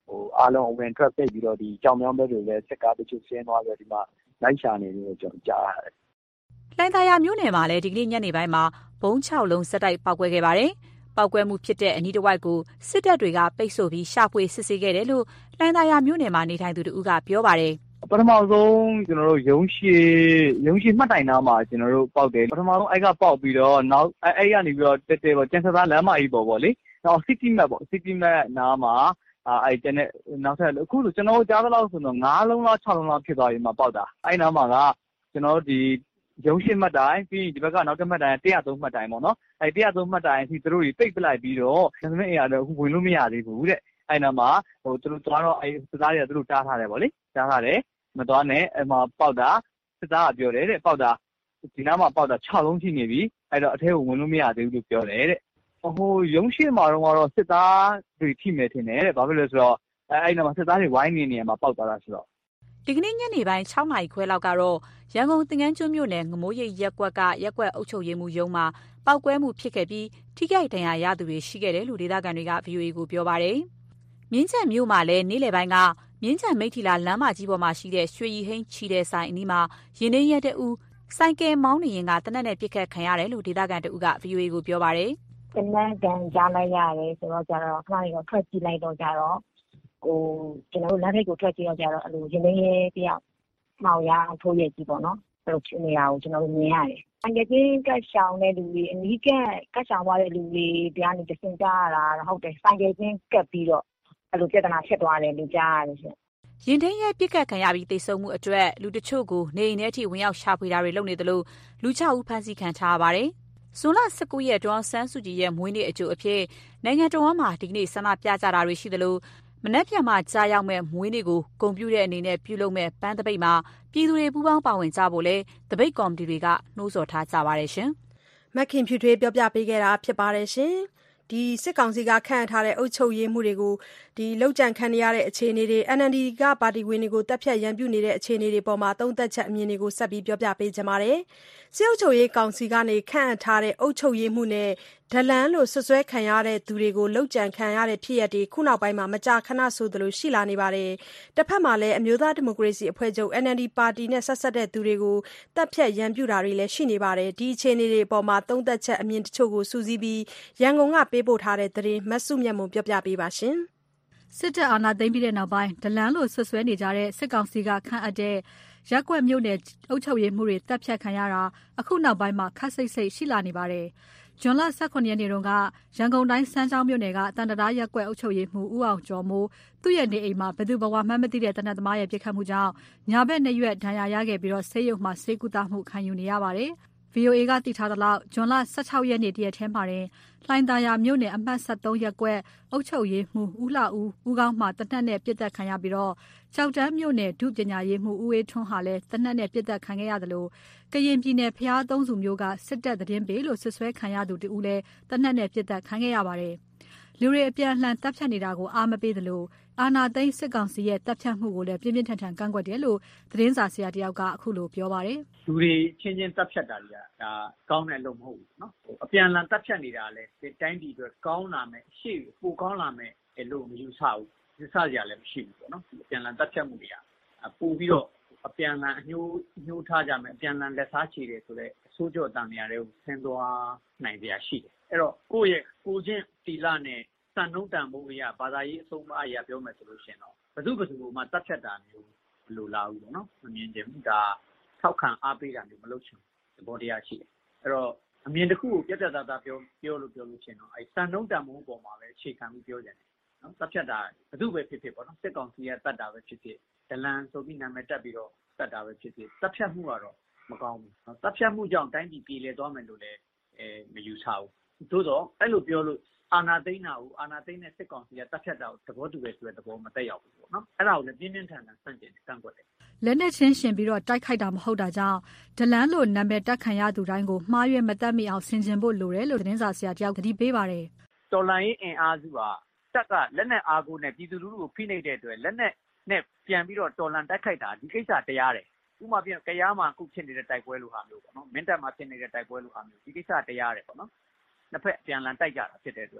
အားလုံးအဝင်ထွက်ပိတ်ပြီးတော့ဒီကြောင်မြောင်းဘက်တွေလည်းစစ်ကားတချို့ဆင်းသွားပြီးဒီမှာလိုက်ရှာနေတယ်ကျွန်တော်ကြားရတယ်လှိုင်သာယာမြို့နယ်မှာလည်းဒီကနေ့ညနေပိုင်းမှာဘုံ6လုံးဆက်တိုက်ပောက်ကွဲခဲ့ပါတယ်။ပောက်ကွဲမှုဖြစ်တဲ့အနီးတစ်ဝိုက်ကိုစစ်တပ်တွေကပိတ်ဆို့ပြီးရှာဖွေစစ်ဆေးခဲ့တယ်လို့လှိုင်သာယာမြို့နယ်မှာနေထိုင်သူတို့ကပြောပါတယ်ပထမဆုံးကျွန်တော်တို့ရုံးရှိမှတ်တိုင်နာမှာကျွန်တော်တို့ပောက်တယ်ပထမဆုံးအဲ့ကပောက်ပြီးတော့နောက်အဲ့ကနေပြီးတော့တက်ပေါ့ကျန်စားလမ်းမကြီးပေါ့လေနောက် city map ပေါ့ city map နားမှာအဲ့ကျန်တဲ့နောက်ထပ်အခုဆိုကျွန်တော်တို့ကြားသလောက်ဆိုတော့9လုံးလား6လုံးလားဖြစ်သွားပြီမှာပောက်တာအဲ့နားမှာကကျွန်တော်တို့ဒီရုံးရှိမှတ်တိုင်ပြီးဒီဘက်ကနောက်တစ်မှတ်တိုင်103မှတ်တိုင်ပေါ့နော်အဲ့103မှတ်တိုင်အထိသူတို့တွေပိတ်ပလိုက်ပြီးတော့ကျွန်တော်အိမ်ကတော့အခုဝင်လို့မရသေးဘူးတဲ့အဲ့နားမှာသူတို့သွားတော့အဲ့စစ်သားတွေကသူတို့တားထားတယ်ပေါ့လေတားထားတယ်မသွားနဲ့အဲ့မှာပေါက်တာစစ်သားကပြောတယ်တဲ့ပေါက်တာဒီနားမှာပေါက်တာ6လုံးရှိနေပြီအဲ့တော့အထဲကိုဝင်လို့မရသေးဘူးလို့ပြောတယ်တဲ့ရုံးရှိမှာတော့စစ်သားတွေထိမယ်ထင်တယ်တဲ့ဘာဖြစ်လဲဆိုတော့အဲ့နားမှာစစ်သားတွေဝိုင်းနေမှာပေါက်သွားတာဆိုတော့ဒီကနေ့ညနေပိုင်း6နာရီခွဲလောက်ကတော့ရန်ကုန်သင်္ကန်းကျွန်းမြို့နယ်ငမိုးရိပ်ရပ်ကွက်ကရပ်ကွက်အုပ်ချုပ်ရေးမှူးရုံးမှာပောက်ကွဲမှုဖြစ်ခဲ့ပြီးထိခိုက်ဒဏ်ရာရသူတွေရှိခဲ့တယ်လို့ဒေသခံတွေက VOA ကိုပြောပါတယ်။မြင်းခြံမြို့မှာလည်းနေ့လယ်ပိုင်းကမြင်းခြံမိထီလာလမ်းမကြီးပေါ်မှာရှိတဲ့ရွှေရည်ဟိန်းချီတဲ့ဆိုင်အနီးမှာရင်နှင်းရဲတအူးဆိုင်ကယ်မောင်းနေရင်ကတနက်နဲ့ပြစ်ခတ်ခံရတယ်လို့ဒေသခံတအူးက VOA ကိုပြောပါတယ်။တနက်ကန်ကြားလိုက်ရတယ်ဆိုတော့ကျတော့ခဏလေးတော့ထွက်ကြည့်လိုက်တော့ကြတော့ကျွန်တော်တို့လမ်းထိပ်ကိုထွက်ကြည့်တော့ကြတော့အဲ့လိုရင်နှင်းရဲတယောက်မောင်ရထိုးရကြီးပေါ့နော်အဲ့လိုဖြစ်နေတာကိုကျွန်တော်တို့မြင်ရတယ်။အငယ်ချင်းကတ်ရှောင်တဲ့လူတွေအနီးကတ်ရှောင်သွားတဲ့လူတွေတရားနေတစင်ကြားရတာဟုတ်တယ်ဆိုင်ကယ်ချင်းကတ်ပြီးတော့အဲ့လိုပြဿနာဖြစ်သွားတယ်လို့ကြားရတယ်ရှင်။ရင်ထင်းရဲပြစ်ကတ်ခံရပြီးတိတ်ဆုံမှုအတွက်လူတချို့ကိုနေအိမ်ထဲထိဝင်ရောက်ရှာဖွေတာတွေလုပ်နေသလိုလူ6ဦးဖမ်းဆီးခံထားရပါတယ်။ဇွန်လ19ရက်ဒေါ်အောင်ဆန်းစုကြည်ရဲ့မွေးနေ့အကြိုအဖြစ်နိုင်ငံတော်မှာဒီကနေ့ဆန္ဒပြကြတာတွေရှိသလိုမနက်ဖြန်မှာကြားရောက်မဲ့မွေးနေ့ကိုဂုဏ်ပြုတဲ့အနေနဲ့ပြုလုပ်မဲ့ပန်းသပိတ်မှာပြည်သူတွေပူးပေါင်းပါဝင်ကြဖို့လဲသပိတ်ကော်မတီတွေကနှိုးဆော်ထားကြပါတယ်ရှင်။မခင်ဖြူထွေးပြောပြပေးခဲ့တာဖြစ်ပါတယ်ရှင်။ဒီစစ်ကောင်စီကခန့်အပ်ထားတဲ့အုပ်ချုပ်ရေးမှုတွေကိုလောက်ကျန်ခံနေရတဲ့အခြေအနေတွေ NLD ကပါတီဝင်တွေကိုတပ်ဖြတ်ရန်ပြုနေတဲ့အခြေအနေတွေပေါ်မှာသုံးသပ်ချက်အမြင်တွေကိုဆက်ပြီးပြောပြပေးကြပါမယ်။စစ်အုပ်ချုပ်ရေးကောင်စီကနေခန့်အပ်ထားတဲ့အုပ်ချုပ်ရေးမှုနဲ့ဒလန်လို့ဆွဆွဲခံရတဲ့သူတွေကိုလောက်ကျန်ခံရတဲ့ဖြစ်ရပ်တွေခုနောက်ပိုင်းမှာမကြာခဏဆိုသလိုရှိလာနေပါတယ်။တစ်ဖက်မှာလည်းအမျိုးသားဒီမိုကရေစီအဖွဲ့ချုပ် NLD ပါတီနဲ့ဆက်ဆက်တဲ့သူတွေကိုတပ်ဖြတ်ရန်ပြုတာတွေလည်းရှိနေပါတယ်။ဒီအခြေအနေတွေပေါ်မှာသုံးသပ်ချက်အမြင်တချို့ကိုစုစည်းပြီးရန်ကုန်ကပေးပို့ထားတဲ့သတင်းမဆုမြတ်မွန်ပြောပြပေးပါရှင်။စစ်တပ်အာဏာသိမ်းပြီးတဲ့နောက်ပိုင်းဒလန်လို့ဆွဆွဲနေကြတဲ့စစ်ကောင်စီကခန့်အပ်တဲ့ရက်ကွက်မြို့နယ်အုပ်ချုပ်ရေးမှုတွေတပ်ဖြတ်ခံရတာအခုနောက်ပိုင်းမှာခက်စိတ်စိတ်ရှိလာနေပါတယ်။ဇွန်လ18ရက်နေ့တုန်းကရန်ကုန်တိုင်းစမ်းချောင်းမြို့နယ်ကတန်တရာရက်ကွက်အုပ်ချုပ်ရေးမှုဦးအောင်ကျော်မိုးသူ့ရဲ့နေအိမ်မှာဘယ်သူဘဝမှမသိတဲ့တနက်သမားရဲ့ပြစ်ခတ်မှုကြောင့်ညာဘက်နှစ်ရွက်ဒဏ်ရာရခဲ့ပြီးတော့ဆေးရုံမှာဆေးကုသမှုခံယူနေရပါတယ်။ VOA ကသိထားသလောက်ဇွန်လ16ရက်နေ့တရက်ထဲမှာတင်လှိုင်သာယာမြို့နယ်အမှတ်73ရပ်ကွက်အုပ်ချုပ်ရေးမှူးဦးလှဦးကောင်းမှတနက်နဲ့ပြစ်သက်ခံရပြီးတော့ကြောက်တန်းမြို့နယ်ဒုပညာရေးမှူးဦးအေးထွန်းဟာလည်းတနက်နဲ့ပြစ်သက်ခံခဲ့ရတယ်လို့ကရင်ပြည်နယ်ဖျားသုံးစုမျိုးကစစ်တပ်သတင်းပေးလို့ဆွဆွဲခံရသူတူဦးလည်းတနက်နဲ့ပြစ်သက်ခံခဲ့ရပါတယ်။လူတွေအပြန်အလှန်တပ်ဖြတ်နေတာကိုအားမပေးသလိုအာဏာသိမ်းစစ်ကောင်စီရဲ့တပ်ဖြတ်မှုကိုလည်းပြင်းပြင်းထန်ထန်ကန့်ကွက်တယ်လို့သတင်းစာဆရာတယောက်ကအခုလိုပြောပါတယ်။လူတွေချင်းချင်းတပ်ဖြတ်တာတွေကဒါကောင်းတဲ့အလုပ်မဟုတ်ဘူးနော်။အပြန်အလှန်တပ်ဖြတ်နေတာလည်းဒီတိုင်းပြည်အတွက်ကောင်းလာမယ်ရှေ့ပိုကောင်းလာမယ်လို့မယူဆဘူး။ယူဆကြလည်းမရှိဘူးပေါ့နော်။အပြန်အလှန်တပ်ဖြတ်မှုတွေကပို့ပြီးတော့အပြန်အလှန်အညှိုးထားကြမယ်အပြန်အလှန်လက်စားချေတယ်ဆိုတော့အစိုးရတန်နေရာတွေကိုဆင်းသွားနိုင်ကြရှိတယ်။အဲ့တော့ကိုယ့်ရဲ့ကိုချင်းတီလာနဲ့စံနှုန်းတန်ဖို့အရာဘာသာရေးအဆုံးအမအရာပြောမယ်ဆိုလို့ရှိရင်တော့ဘယ်သူမှတတ်ဖြတ်တာမျိုးမလိုလားဘူးပေါ့နော်မမြင်ချင်ဘူးဒါထောက်ခံအားပေးတာမျိုးမလုပ်ချင်ဘူးသဘောတရားရှိတယ်အဲ့တော့အမြင်တစ်ခုကိုပြတ်ပြတ်သားသားပြောလို့ရှိရင်တော့အဲစံနှုန်းတန်ဖို့ပေါ်မှာပဲအခြေခံပြီးပြောကြတယ်နော်တတ်ဖြတ်တာဘယ်သူပဲဖြစ်ဖြစ်ပေါ့နော်စစ်ကောင်စီကတတ်တာပဲဖြစ်ဖြစ်ဒလန်ဆိုပြီးနာမည်တက်ပြီးတော့တတ်တာပဲဖြစ်ဖြစ်တတ်ဖြတ်မှုကတော့မကောင်းဘူးတတ်ဖြတ်မှုကြောင့်တိုင်းပြည်ပြည်လည်သွားမယ်လို့လည်းမယူဆဘူးသို့တော့အဲ့လိုပြောလို့အာဏာသိမ်းတာကိုအာဏာသိမ်းတဲ့စစ်ကောင်စီကတပ်ဖြတ်တာကိုသဘောတူပဲဆိုတဲ့သဘောမတက်ရောက်ဘူးပေါ့နော်အဲ့ဒါကိုလည်းပြင်းပြင်းထန်ထန်ဆန့်ကျင်ကန့်ကွက်တယ်လက်နဲ့ချင်းရှင်ပြီးတော့တိုက်ခိုက်တာမဟုတ်တာကြောင့်ဒလန်လို့နာမည်တက်ခံရသူတိုင်းကိုမှားရွေးမတတ်မိအောင်ဆင်ခြင်ဖို့လိုတယ်လို့သတင်းစာဆရာတယောက်သတိပေးပါတယ်တော်လှန်ရေးအင်အားစုကတက်ကလက်နဲ့အားကိုနဲ့ပြည်သူလူထုကိုဖိနှိပ်တဲ့အတွက်လက်နဲ့ပြန်ပြီးတော့တော်လှန်တိုက်ခိုက်တာဒီကိစ္စတရားတယ်ဥပမာပြန်ကြားမှာအခုဖြစ်နေတဲ့တိုက်ပွဲလိုဟာမျိုးပေါ့နော်မင်းတပ်မှာဖြစ်နေတဲ့တိုက်ပွဲလိုဟာမျိုးဒီကိစ္စတရားတယ်ပေါ့နော်နှစ်ဖက်ပြန်လန်တိုက်ကြတာဖြစ်တဲ့အတွက်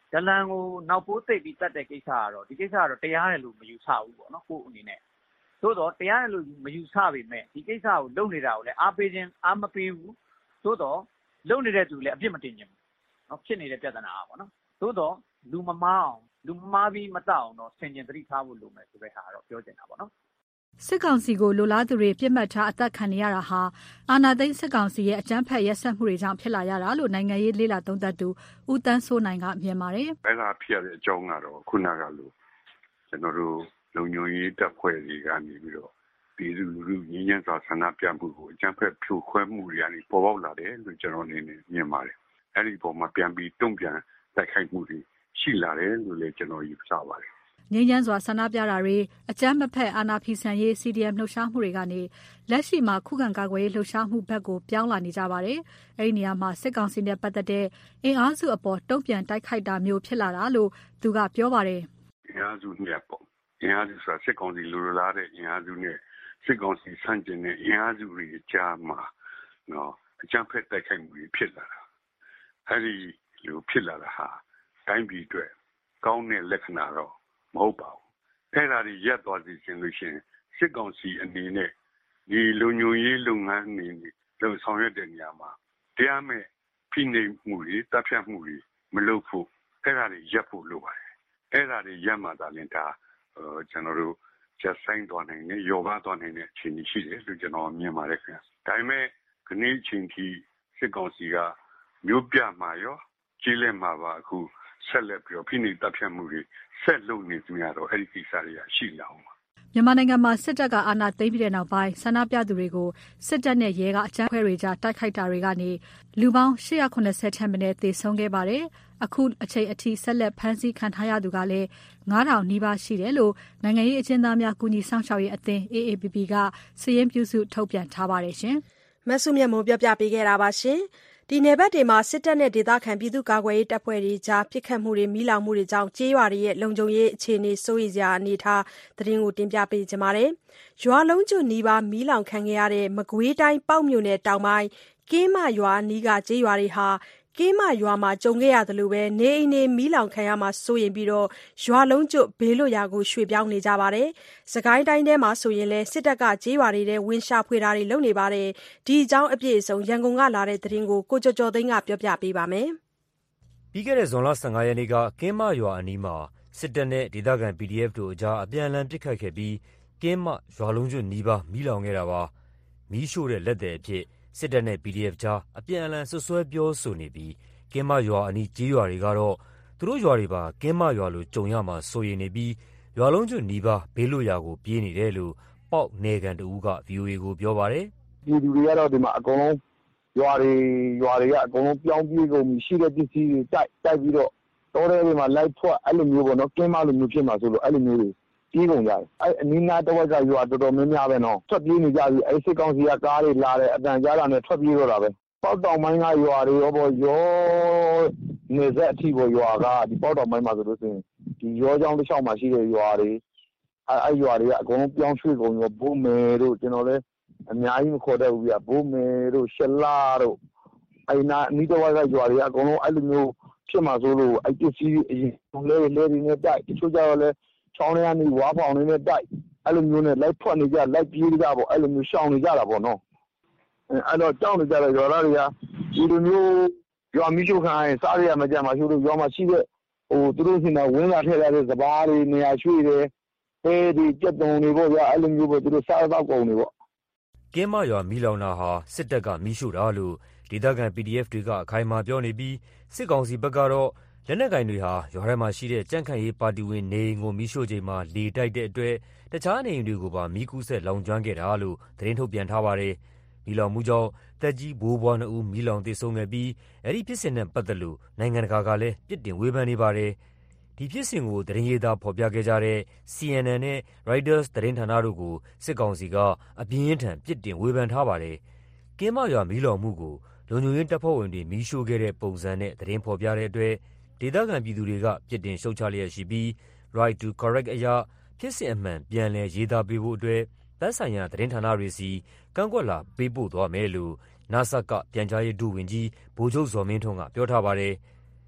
ဒလန်ကိုနောက်ပိုးသိပ်ပြီးတတ်တဲ့ကိစ္စကတော့ဒီကိစ္စကတော့တရားတယ်လို့မယူဆဘူးပေါ့နော်ကိုယ့်အနေနဲ့သို့တော့တရားတယ်လို့မယူဆပေမဲ့ဒီကိစ္စကိုလုပ်နေတာကိုလည်းအားမပေးဘူးသို့တော့လုပ်နေတဲ့သူလည်းအပြစ်မတင်ချင်ဘူးနော်ဖြစ်နေတဲ့ပြဿနာပေါ့နော်သို့တော့လူမမားပြီးမတတ်အောင်တော့ဆင်ခြင်သတိထားဖို့လိုမယ်ဆိုတဲ့ဟာတော့ပြောချင်တာပေါ့နော်စစ်ကောင်စီကိုလိုလားသူတွေပြစ်မှတ်ထားအသက်ခံနေရတာဟာအာဏာသိမ်းစစ်ကောင်စီရဲ့အကြမ်းဖက်ရက်စက်မှုတွေကြောင့်ဖြစ်လာရတာလို့နိုင်ငံရေးလေ့လာသုံးသပ်သူဦးတန်းစိုးနိုင်ကမြင်ပါတယ်။အဲ့ဒါဖြစ်ရတဲ့အကြောင်းကတော့ခုနကလိုကျွန်တော်တို့လုံခြုံရေးတပ်ဖွဲ့တွေကနေပြီးတော့ပြည်သူလူထုငြိမ်းချမ်းစွာဆန္ဒပြမှုကိုအကြမ်းဖက်ဖြိုခွဲမှုတွေကနေပေါ်ပေါက်လာတယ်လို့ကျွန်တော်အနေနဲ့မြင်ပါတယ်။အဲ့ဒီပုံမှာပြန်ပြီးတုံ့ပြန်တိုက်ခိုက်မှုတွေရှိလာတယ်လို့လည်းကျွန်တော်ယူဆပါတယ်ငြိမ်းချမ်းစွာဆန္ဒပြတာတွေအကြမ်းမဖက်အာဏာဖီဆန်ရေး CDM လှုပ်ရှားမှုတွေကနေလက်ရှိမှာခုခံကာကွယ်ရေးလှုပ်ရှားမှုဘက်ကိုပြောင်းလာနေကြပါတယ်။အဲဒီနေရာမှာစစ်ကောင်စီနဲ့ပတ်သက်တဲ့အင်အားစုအပေါ်တုံ့ပြန်တိုက်ခိုက်တာမျိုးဖြစ်လာတာလို့သူကပြောပါတယ်။အင်အားစုနဲ့ပေါ့။အင်အားစုဆိုတာစစ်ကောင်စီလိုလားတဲ့အင်အားစုနဲ့စစ်ကောင်စီဆန့်ကျင်တဲ့အင်အားစုတွေကြားမှာနော်အကြမ်းဖက်တိုက်ခိုက်မှုတွေဖြစ်လာတာ။အဲဒီလိုဖြစ်လာတာဟာတိုင်းပြည်အတွက်ကောင်းတဲ့လက္ခဏာတော့မဟုတ်ပါဘူး။အဲ့ဒါတွေရပ်သွားစီခြင်းလို့ရှိရင်စစ်ကောင်စီအနေနဲ့ဒီလုံခြုံရေးလုပ်ငန်းတွေလုံဆောင်ရွက်တဲ့နေရာမှာတရားမဲ့ဖိနှိပ်မှုတွေတပ်ဖြတ်မှုတွေမလုပ်ဖို့အဲ့ဒါတွေရပ်ဖို့လိုပါတယ်။အဲ့ဒါတွေရပ်မှသာလျှင်ဒါကျွန်တော်တို့ချက်ဆိုင်သွားနိုင်တယ်ယောဂသွားနိုင်တဲ့အခြေအနေရှိတယ်လို့ကျွန်တော်မြင်ပါတယ်ခင်ဗျ။ဒါပေမဲ့ခဏအချိန်ထိစစ်ကောင်စီကမျိုးပြမှာရောကြီးလက်မှာပါအခုဆက်လက်ပြီးဖိနှိပ်တပ်ဖြတ်မှုတွေဆက်လုပ်နေကြတော့အဲ့ဒီကိစ္စတွေကရှိလာအောင်ပါမြန်မာနိုင်ငံမှာစစ်တပ်ကအာဏာသိမ်းပြီးတဲ့နောက်ပိုင်းဆန္ဒပြသူတွေကိုစစ်တပ်နဲ့ရဲကအကြမ်းဖက်တွေကြားတိုက်ခိုက်တာတွေကနေလူပေါင်း890ထက်မနည်းသေဆုံးခဲ့ပါတယ်။အခုအချိန်အထိဆက်လက်ဖမ်းဆီးခံထားရသူကလည်း9000နီးပါးရှိတယ်လို့နိုင်ငံရေးအကျဉ်းသားများကူညီဆောင်ရှောက်ရေးအသင်း AAPP ကစာရင်းပြုစုထုတ်ပြန်ထားပါတယ်ရှင်။မဆုမြတ်မိုးပြောပြပေးခဲ့တာပါရှင်။ဒီနယ်ဘက်တွေမှာစစ်တပ်နဲ့ဒေသခံပြည်သူ့ကာကွယ်ရေးတပ်ဖွဲ့တွေကြားပစ်ခတ်မှုတွေမီးလောင်မှုတွေကြောင့်ကျေးရွာတွေရဲ့လုံခြုံရေးအခြေအနေစိုးရိမ်စရာအနေအထားသတင်းကိုတင်ပြပေးကြပါမယ်။ရွာလုံးကျွတ်နီးပါးမီးလောင်ခံခဲ့ရတဲ့မကွေးတိုင်းပေါက်မြို့နယ်တောင်ပိုင်းကင်းမရွာနီးကကျေးရွာတွေဟာကင်းမရွာမှာကြုံခဲ့ရသလိုပဲနေအိမ်တွေမီးလောင်ခံရမှာစိုးရင်ပြီးရွာလုံးကျွတ်ဘေးလွတ်ရာကိုရွှေ့ပြောင်းနေကြပါတယ်။စကိုင်းတိုင်းထဲမှာဆိုရင်လည်းစစ်တပ်ကကျေးရွာတွေထဲဝင်ရှာဖွေတာတွေလုပ်နေပါတယ်။ဒီအကြောင်းအပြည့်အစုံရန်ကုန်ကလာတဲ့သတင်းကိုကိုကျော်ကျော်သိန်းကပြောပြပေးပါမယ်။ပြီးခဲ့တဲ့ဇွန်လ15ရက်နေ့ကကင်းမရွာအနီးမှာစစ်တပ်နဲ့ဒေသခံ PDF တို့အကြားအပြန်အလှန်ပစ်ခတ်ခဲ့ပြီးကင်းမရွာလုံးကျွတ်နီးပါးမီးလောင်ခဲ့တာပါ။မီးရှို့တဲ့လက်သည်အဖြစ်စစ်တပ်နဲ့ PDF ကြားအပြန်အလှန်ဆွဆွဲပြောဆိုနေပြီးကင်းမရွာအနီးကျေးရွာတွေကတော့သူတို့ရွာတွေပါကင်းမရွာလိုကြုံရမှာစိုးရိမ်နေပြီးရွာလုံးကျွတ်နီးပါးဘေးလွတ်ရာကိုပြေးနေတယ်လို့ပေါက်နယ်ခံတဦးက VOA ကိုပြောပါတယ်။ဒီလူတွေကတော့ဒီမှာအကုန်လုံးရွာတွေကအကုန်လုံးပြောင်းပြေးကုန်ပြီရှိတဲ့ပစ္စည်းတွေတိုက်ပြီးတော့တောထဲတွေမှာလိုက်ထွက်အဲ့လိုမျိုးပေါ့နော်ကင်းမလိုမျိုးဖြစ်မှာဆိုလို့အဲ့လိုမျိုးတွေပြေးကုန်ကြတယ်အဲ့အနီးနားတစ်ဝက်ကရွာတော်တော်များများပဲနော်ထွက်ပြေးနေကြပြီအဲ့စစ်ကောင်စီကကားတွေလာတယ်အတန်ကြားတာနဲ့ထွက်ပြေးတော့တာပဲပေါက်တောင်ပိုင်းကရွာတွေရောပေါ့ရောနေဆက်အထိပေါ့ရွာကဒီပေါက်တောင်ပိုင်းမှာဆိုလို့ရှိရင်ဒီရောချောင်းတစ်လျှောက်မှာရှိတဲ့ရွာတွေအဲ့ရွာတွေကအကုန်လုံးပြောင်းရွှေ့ကုန်ရောဘိုးမယ်တို့ကျွန်တော်လည်းအများကြီးမခေါ်တတ်ဘူးပြဘိုးမယ်တို့ရှလာတို့အဲ့နာအနီးတစ်ဝက်ကရွာတွေကအကုန်လုံးအဲ့လိုမျိုးဖြစ်မှာဆိုလို့အဲ့ပစ္စည်းအရင်လဲတွေနဲ့တိုက်တချို့ကြတော့လဲချောင်းထဲကနေဝါဖောင်တွေနဲ့တိုက်အဲ့လိုမျိုးနဲ့လိုက်ဖွက်နေကြလိုက်ပြေးကြပေါ့အဲ့လိုမျိုးရှောင်နေကြတာပေါ့နော်အဲ့တော့ကြောက်နေကြတဲ့ရွာသားတွေကဒီလိုမျိုးရွာမီးရှို့ခံရင်စားရမကြမှာရှိလို့ရွာမှာရှိတဲ့သူတို့စင်တာဝင်းလာထည့်ရတဲ့စပါးတွေနေရာရွှေ့တယ်ဒီကြက်တုံတွေပေါ့ဗျာအဲ့လိုမျိုးပေါ့သူတို့စားတော့ကုန်တွေပေါ့ကင်းမရွာမီးလောင်တာဟာစစ်တပ်ကမီးရှို့တာလို့ဒေသခံ PDF တွေကအခိုင်အမာပြောနေပြီးစစ်ကောင်စီဘက်ကတော့လက်နက်ကင်တွေဟာရွာထဲမှာရှိတဲ့ကြံ့ခိုင်ရေးပါတီဝင်နေအိမ်ကိုမီးရှို့ချိန်မှာလေတိုက်တဲ့အတွက်တခြားနေအိမ်တွေကိုပါမီးကူးဆက်လောင်ကျွမ်းခဲ့တာလို့သတင်းထုတ်ပြန်ထားပါတယ်။မီးလောင်မှုကြောင့်တက်ကြီးဘိုးဘွား2ဦးမီးလောင်သေဆုံးခဲ့ပြီးအဲ့ဒီဖြစ်စဉ်နဲ့ပတ်သက်လို့နိုင်ငံတကာကလည်းပြစ်တင်ဝေဖန်နေပါတယ်။ဒီဖြစ်စဉ်ကိုသတင်းရေးသားဖော်ပြခဲ့ကြတဲ့ CNN နဲ့ Reuters သတင်းဌာနတို့ကိုစစ်ကောင်စီကအပြင်းထန်ပြစ်တင်ဝေဖန်ထားပါတယ်။ကင်းမရွာမီးလောင်မှုကိုလုံခြုံရေးတပ်ဖွဲ့ဝင်တွေမီးရှို့ခဲ့တဲ့ပုံစံနဲ့သတင်းဖော်ပြတဲ့အတွက်ဒေသခံပြည်သူတွေကပြစ်တင်ရှုတ်ချလျက်ရှိပြီး Right to Correct အရဖြစ်စဉ်အမှန်ပြန်လည်ရေးသားပေးဖို့အတွက်သက်ဆိုင်ရာသတင်းဌာနတွေစီကန့်ကွက်လာပေးပို့သွားမယ်လို့နစကပြန်ကြားရေးဒုဝန်ကြီးဗိုလ်ချုပ်ဇော်မင်းထွန်းကပြောထားပါတယ်။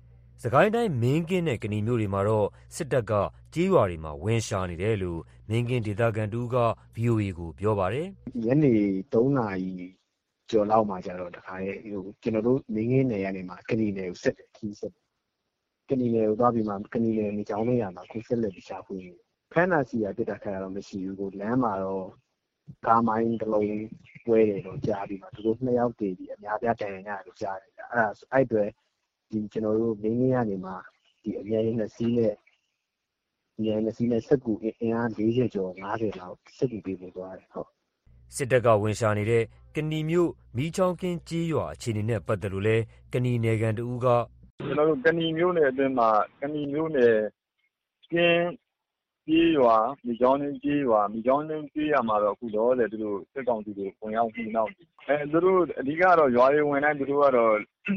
စကိုင်းတိုင်းမင်းကင်းနဲ့ကနီမြို့တွေမှာတော့စစ်တပ်ကကြေးရွာတွေမှာဝင်ရှာနေတယ်လို့မင်းကင်းဒေသခံတူက VOA ကိုပြောပါတယ်ညနေ3 နာရီကျော်လောက်မှာကျတော့တခါရဲ့ကျွန်တော်တို့မင်းကင်းနယ်ကနေမှကနီနယ်ကိုဆက်တယ်ခီးဆက်ကနီနယ်ကိုသွားပြီးမှကနီနယ်နေကြောင်းနေရမှာခုဆက်လက်ပြီးရှာဖွေနေဖမ်းတာစီရပြစ်တာခါတော့မရှိဘူးကိုလမ်းမှာတော့ကားမိုင်းတစ်လုံးပွဲတယ်တော့ကြားပြီးမှသူတို့2ယောက်တည်ပြီးအများပြတန်ရရတယ်လို့ကြားတယ်အဲ့အတွက်ဒီကျွန်တော်တို့မင်းကင်းကနေမှဒီအများကြီး2စီးနဲ့စက်ကူအင်အား40ကျော်50လောက်စက်ကူပေးပို့သွားတယ်ဟုတ်စစ်တပ်ကဝင်ရှာနေတဲ့ကနီမြို့မီးချောင်းကင်းကြေးရွာအခြေအနေနဲ့ပတ်သက်လို့လဲကနီနယ်ခံတူကကျွန်တော်တို့ကနီမြို့နယ်အတွင်းမှာကနီမြို့နယ်ကင်းကြေးရွာမီးချောင်းကြေးရွာမှာတော့အခုတော့လေသူတို့စစ်ကောင်စီတွေဝင်ရောက်ပြီးနောက်သူတို့အဓိကတော့ရွာတွေဝင်တိုင်းသူတို့ကတော့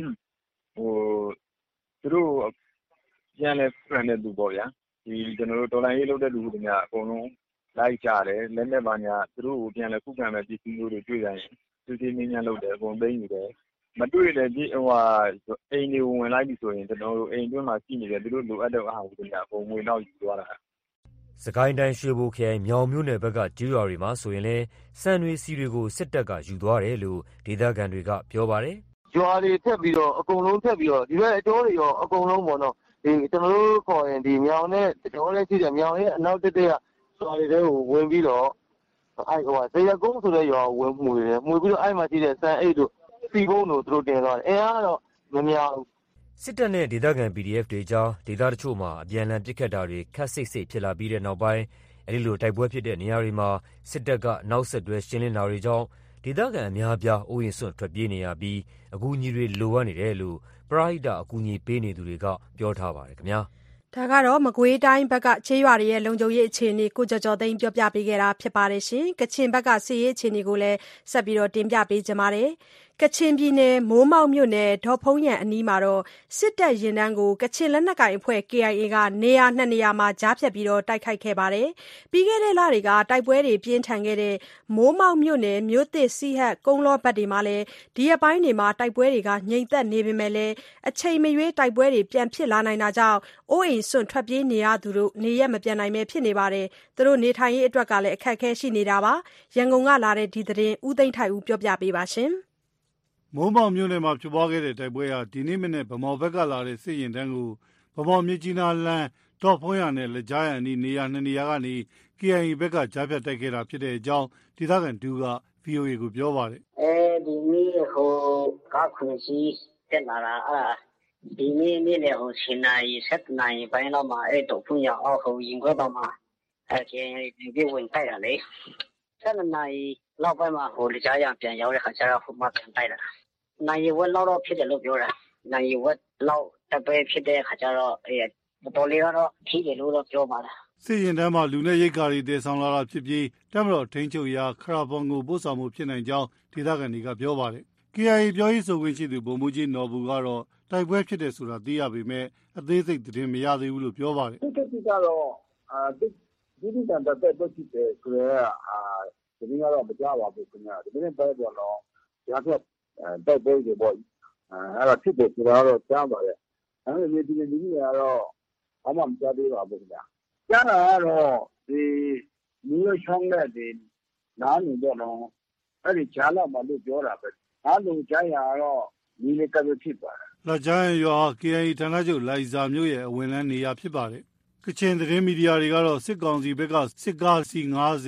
သူတို့ပြန်လဲပြန်တဲ့သူပေါ့ဗျာဒီကျွန်တော်တို့တော်လိုင်းရေးလုပ်တဲ့လူတွေများအကုန်လုံးလိုက်ကြတယ်လက်နဲ့ပါညာသူတို့ကိုပြန်လဲခုခံမဲ့ပစ္စည်းမျိုးတွေတွေ့တိုင်းသူစီမင်းများလုပ်တယ်အကုန်သိမ်းနေတယ်မတွေ့တဲ့ဒီအိမ်တွေဝင်လိုက်ပြီဆိုရင်ကျွန်တော်တို့အိမ်တွင်းမှာရှိနေတယ်သူတို့လိုအပ်တဲ့အားကိုအကုန်ငွေနောက်ယူသွားတာစကိုင်းတိုင်းရွှေဘိုခရိုင်မြောင်မြို့နယ်ဘက်ကကြေးရွာတွေမှာဆိုရင်လဲစံတွေစီတွေကိုစစ်တပ်ကယူသွားတယ်လို့ဒေသခံတွေကပြောပါတယ်ရွာတွေထက်ပြီးတော့အကုန်လုံးထက်ပြီးတော့ဒီဘက်အကျော်တွေရောအကုန်လုံးပေါ့နော်ဒီကျွန်တော်တို့ခေါ်ရင်ဒီမြောင်နဲ့အကျော်လေးရှိတယ်မြောင်ရဲ့အနောက်တက်ရွာတွေကိုဝင်ပြီးတော့ဇေယကုန်းဆိုတဲ့ရွာကိုဝင်မှုတယ်မှုပြီးတော့အဲ့မှာရှိတဲ့စံအိတ်တို့စီဘုံတို့သူတို့တင်သွားတယ်အားကတော့မများဘူးစစ်တပ်နဲ့ဒေသခံ PDF တွေကြားဒေသတချို့မှာအပြန်အလှန်ပစ်ခတ်တာတွေခက်စိတ်စိတ်ဖြစ်လာပြီးတဲ့နောက်ပိုင်းအဲဒီလိုတိုက်ပွဲဖြစ်တဲ့နေရာတွေမှာစစ်တပ်ကနောက်ဆက်တွဲရှင်းလင်းတာတွေကြောင့်ဒေသခံအများအပြားအိုးအိမ်စွန့်ထွက်ပြေးနေရပြီးအကူအညီတွေလိုအပ်နေတယ်လို့ပရဟိတအကူအညီပေးနေသူတွေကပြောထားပါတယ်ခင်ဗျာဒါကတော့မကွေးတိုင်းဘက်ကချေးရွာတွေရဲ့လုံခြုံရေးအခြေအနေကိုကြော်ကြော်သိန်းပြောပြပေးခဲ့တာဖြစ်ပါတယ်ရှင်ကချင်ဘက်ကစစ်ရေးအခြေအနေကိုလည်းဆက်ပြီးတော့တင်ပြပေးကြပါမယ်ကချင်ပြည်နယ်မိုးမောက်မြို့နယ်ဒေါ်ဖုံးရံအနီးမှာစစ်တပ်ရင်တန်းကိုကချင်လက်နက်ကိုင်အဖွဲ့ KIA ကနေရာ2နေရာမှာကြားဖြတ်ပြီးတိုက်ခိုက်ခဲ့ပါတယ်။ပြီးခဲ့တဲ့လတွေကတိုက်ပွဲတွေပြင်းထန်ခဲ့တဲ့မိုးမောက်မြို့နယ်မြို့သစ်စီဟတ်ကုန်းလောဘက်တွေမှာလည်းဒီရက်ပိုင်းတွေမှာတိုက်ပွဲတွေကငြိမ်သက်နေပေမဲ့လည်းအချိန်မရွေးတိုက်ပွဲတွေပြန်ဖြစ်လာနိုင်တာကြောင့်အိုးအိမ်စွန့်ထွက်ပြေးနေရသူတို့နေရက်မပြန်နိုင်ပဲဖြစ်နေပါတယ်။သူတို့နေထိုင်ရေးအတွက်ကလည်းအခက်အခဲရှိနေတာပါ။ရန်ကုန်ကလာတဲ့ဒီသတင်းဦးသိန်းထိုက်ဦးပြောပြပေးပါရှင်။မိုးမောက်မြို့နယ်မှာဖြစ်ပွားခဲ့တဲ့တိုက်ပွဲဟာဒီနေ့မနေ့ဗမော်ဘက်ကလာတဲ့စစ်ရင်တန်းကိုဗမော်မြကြီးနားလမ်းဒေါ်ဖုံးရနဲ့လက်ကြားရန်နေရာ2နေရာကနေ KIA ဘက်ကကြားဖြတ်တိုက်ခဲ့တာဖြစ်တဲ့အကြောင်းဒေသခံတူက VOA ကိုပြောပါတယ်ဒီနေ့ကားခွန်စီတက်လာတာဒီနေ့နေ့လေ7 နာရီ7 နာရီပိုင်းတော့မှဒေါ်ဖုံးရအောက်ရင်ခွဲပေါ်မှာKIA ဒီဝင်တိုက်တာလေ7 နာရီလောက်ပိုင်းမှာလက်ကြားရပြန်ရောက်တဲ့ခါကျတော့ဟိုမှာပြန်တိုက်တာနိုင်ရဝက်လောက်တော့ဖြစ်တယ်လို့ပြောတာနိုင်ရဝက်လောက်တပည့်ဖြစ်တဲ့ခါကျတော့တော်လေးကတော့ထိတယ်လို့တော့ပြောပါလားစစ်ရင်တန်းမှာလူနဲ့ရိတ်ခါတွေတည်ဆောင်လာတာဖြစ်ပြီးတပ်မတော်ထိန်းချုပ်ရာခရာပွန်ကိုပို့ဆောင်မှုဖြစ်နိုင်ကြောင်းဒေသခံတွေကပြောပါတယ် KIA ပြောရေးဆိုခွင့်ရှိသူဗိုလ်မှူးကြီးနော်ဘူးကတော့တိုက်ပွဲဖြစ်တယ်ဆိုတာသိရပေမဲ့အသေးစိတ်သတင်းမရသေးဘူးလို့ပြောပါတယ်ဒီကတော့ဒီတန်တဲ့တက်ဖြစ်တယ်ဆိုတော့ဒီနေ့ကတော့မကြပါဘူးခင်ဗျာဒီနေ့ပဲတော့ရာထက်တိုက်ပွဲတွေပေါ့အဲ့ဒါဖြစ်တယ်ဆိုတာတော့ကြားပါတယ်အဲ့ဒီဒီနေ့ကတော့ဘာမှမကြားသေးပါဘူးခင်ဗျာကြားတာကတော့ဒီမျိုးချောင်းနဲ့ဒီနားနေတော့အဲ့ဒီကြားလာမှလို့ပြောတာပဲအားလုံးကြားရတော့ဒီနေ့ကပဲဖြစ်ပါတယ်လက်ကြားရွာ KIA ဌာနချုပ်လိုက်စာမြို့ရဲ့အဝင်လန်းနေရာဖြစ်ပါတယ်ကချင်သတင်းမီဒီယာတွေကတော့စစ်ကောင်စီဘက်ကစစ်ကားစီ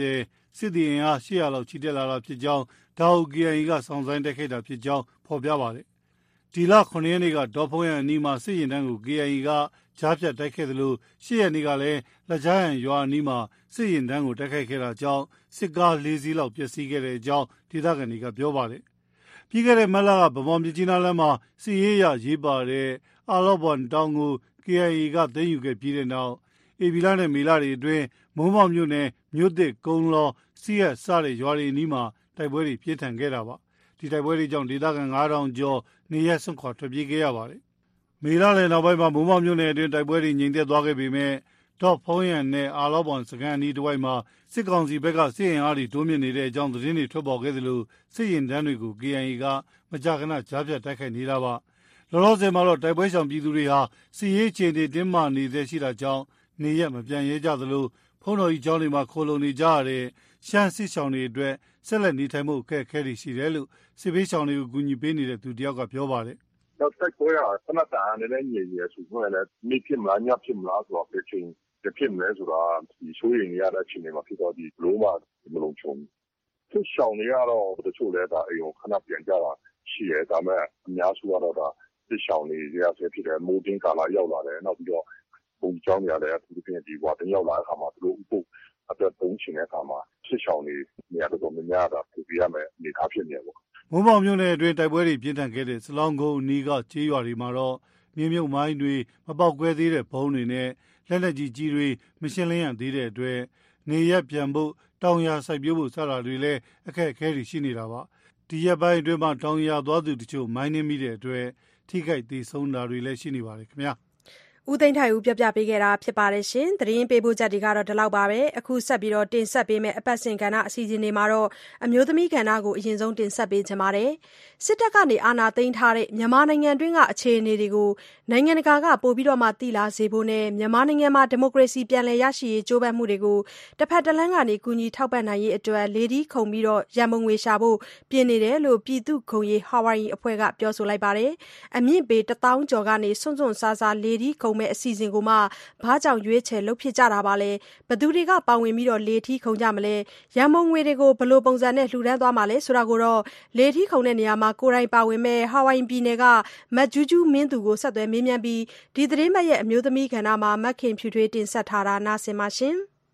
90စစ်သည်အင်အား800လောက်ချီတက်လာတာဖြစ်ကြောင်းဒါဟု KIA ကစောင့်ဆိုင်းတက်ခဲ့တာဖြစ်ကြောင်းဖော်ပြပါတယ်ဒီလ9ရက်နေ့ကဒေါ်ဖုံးရံအနီးမှာစစ်ရင်တန်းကို KIA ကကြားဖြတ်တိုက်ခဲ့သလို10ရက်နေ့ကလည်းလက်ကြားရန်ရွာအနီးမှာစစ်ရင်တန်းကိုတိုက်ခိုက်ခဲ့တာကြောင့်စစ်ကား4စီးလောက်ပျက်စီးခဲ့တဲ့အကြောင်းဒေသခံတွေကပြောပါတယ်ပြီးခဲ့တဲ့မလကဗမော်မြကြီးနားလမ်းမှာစစ်ရေးရရေးပါတဲ့အာလော့ဘွန်တောင်ကို KIA ကသိမ်းယူခဲ့ပြီးတဲ့နောက်ဧပြီလနဲ့မေလတွေအတွင်းမုံမောက်မြို့နယ်မြို့သစ်ကုန်းလောစီးရစတဲ့ရွာတွေအနီးမှာတိုက်ပွဲတွေပြင်းထန်ခဲ့တာပါဒီတိုက်ပွဲတွေကြောင့်ဒေသခံ9000ကျော်နေရက်စွန့်ခွာထွက်ပြေးခဲ့ရပါတယ်မေလလည်းနောက်ပိုင်းမှာမုံမောက်မြို့နယ်အတွင်းတိုက်ပွဲတွေငြိမ်သက်သွားခဲ့ပေမဲ့ဒေါ်ဖုံးရံနဲ့အာလော့ဘွန်စကန်အနီးတစ်ဝိုက်မှာစစ်ကောင်စီဘက်ကစစ်ရင်အားတွေတိုးမြင့်နေတဲ့အကြောင်းသတင်းတွေထွက်ပေါ်ခဲ့သလိုစစ်ရင်တန်းတွေကို KIA ကမကြာခဏကြားဖြတ်တိုက်ခိုက်နေတာပါလောလောဆယ်မှာတော့တိုက်ပွဲရှောင်ပြည်သူတွေဟာစစ်ရေးအခြေအနေတင်းမာနေသေးရှိတာကြောင့်နေရက်မပြန်ရဲကြသလိုဖုန်းတော်ကြီးကျောင်းတွေမှာခိုလုံနေကြရတဲ့ရှမ်းစစ်ရှောင်တွေအတွက်ဆက်လက်နေထိုင်မှုအခက်အခဲတွေရှိတယ်လို့စစ်ဘေးရှောင်တွေကိုကူညီပေးနေတဲ့သူတယောက်ကပြောပါတယ်။တော့တိုက်ပွဲကခဏတာနဲ့ညင်ရဆိုတော့လည်းနေဖြစ်မလားညဖြစ်မလားဆိုတော့ဖြစ်ချင်းဖြစ်မယ်ဆိုတော့ဒီဆိုရင်ရတဲ့အချိန်မှာဖြစ်တော့ဒီလုံးဝမလုံးချုံစစ်ရှောင်တွေကတော့တချို့လည်းဒါအိမ်ကိုခဏပြန်ကြတာရှိရဲဒါပေမဲ့အများစုကတော့ဒါစစ်ရှောင်တွေရဆဲဖြစ်တယ်မိုးတင်းကာလာရောက်လာတယ်နောက်ပြီးတော့ဘုံကျောင်းတွေလည်းသူတို့ပြင်ဒီဝါတင်ရောက်လာတဲ့အခါမှာသူတို့ဥပုပ်အတွက်ပုံချင်တဲ့အခါမှာစစ်ရှောင်တွေနေရာတော်များများတာပြပြရမယ်အနေထားဖြစ်နေပေါ့မုံမောင်မြို့နယ်အတွင်းတိုက်ပွဲတွေပြင်းထန်ခဲ့တဲ့စလောင်းကုန်းအနီးကကျေးရွာတွေမှာတော့မြေမြုပ်မိုင်းတွေမပေါက်ကွဲသေးတဲ့ဘုံတွေနဲ့လက်လက်ကြီးတွေမရှင်းလင်းရသေးတဲ့အတွက်နေရက်ပြန်ဖို့တောင်ယာစိုက်ပျိုးဖို့စတာတွေလည်းအခက်အခဲတွေရှိနေတာပါဒီရက်ပိုင်းအတွင်းမှာတောင်ယာသွားသူတချို့မိုင်းနှင်းမိတဲ့အတွက်ထိခိုက်သေးဆုံးတာတွေလည်းရှိနေပါတယ်ခင်ဗျာဦးသိန်းထိုင်ဦးပြောပြပေးခဲ့တာဖြစ်ပါတယ်ရှင်။သတင်းပေးပို့ချက်တွေကတော့ဒီလောက်ပါပဲ။အခုဆက်ပြီးတင်ဆက်ပေးမယ့်အပတ်စဉ်ကဏ္ဍအစီအစဉ်တွေမှာတော့အမျိုးသမီးကဏ္ဍကိုအရင်ဆုံးတင်ဆက်ပေးချင်ပါတယ်။စစ်တပ်ကနေအာဏာသိမ်းထားတဲ့မြန်မာနိုင်ငံတွင်းကအခြေအနေတွေကိုနိုင်ငံတကာကပိုပြီးတော့မှသိလာစေဖို့နဲ့မြန်မာနိုင်ငံမှာဒီမိုကရေစီပြန်လည်ရရှိရေးကြိုးပမ်းမှုတွေကိုတစ်ဖက်တစ်လမ်းကနေကူညီထောက်ပံ့နိုင်ရေးအတွက်လေဒီခုံပြီးရန်ပုံငွေရှာဖို့ပြင်နေတယ်လို့ပြည်သူ့ခုံရေးဟာဝိုင်ယီအဖွဲ့ကပြောဆိုလိုက်ပါတယ်။အမြင့်ပေ1000ကျော်ကနေစွန့်စားစားလေဒီခုံမဲ့အစီအစဉ်ကိုမှဘာကြောင့်ရွေးချယ်လုပ်ဖြစ်ကြတာပါလဲဘသူတွေကပါဝင်ပြီးလေထီးခုံကြမလဲရန်မုံငွေတွေကိုဘလို့ပုံစံနဲ့လှူဒန်းသွားမှာလဲဆိုတာကိုတော့လေထီးခုံတဲ့နေရာမှာကိုယ်တိုင်ပါဝင်မဲ့ဟာဝိုင်ပြည်နယ်ကမတ်ကျူးကျူးမင်းသူကိုဆက်သွယ်မေးမြန်းပြီးဒီသတင်းပတ်ရဲ့အမျိုးသမီးကဏ္ဍမှာမတ်ခင်ဖြူထွေးတင်ဆက်ထားတာနားဆင်ပါရှင်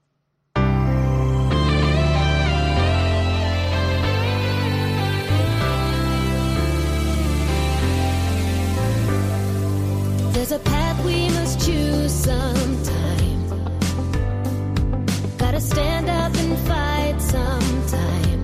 There's a path we must choose sometime. Gotta stand up and fight sometime.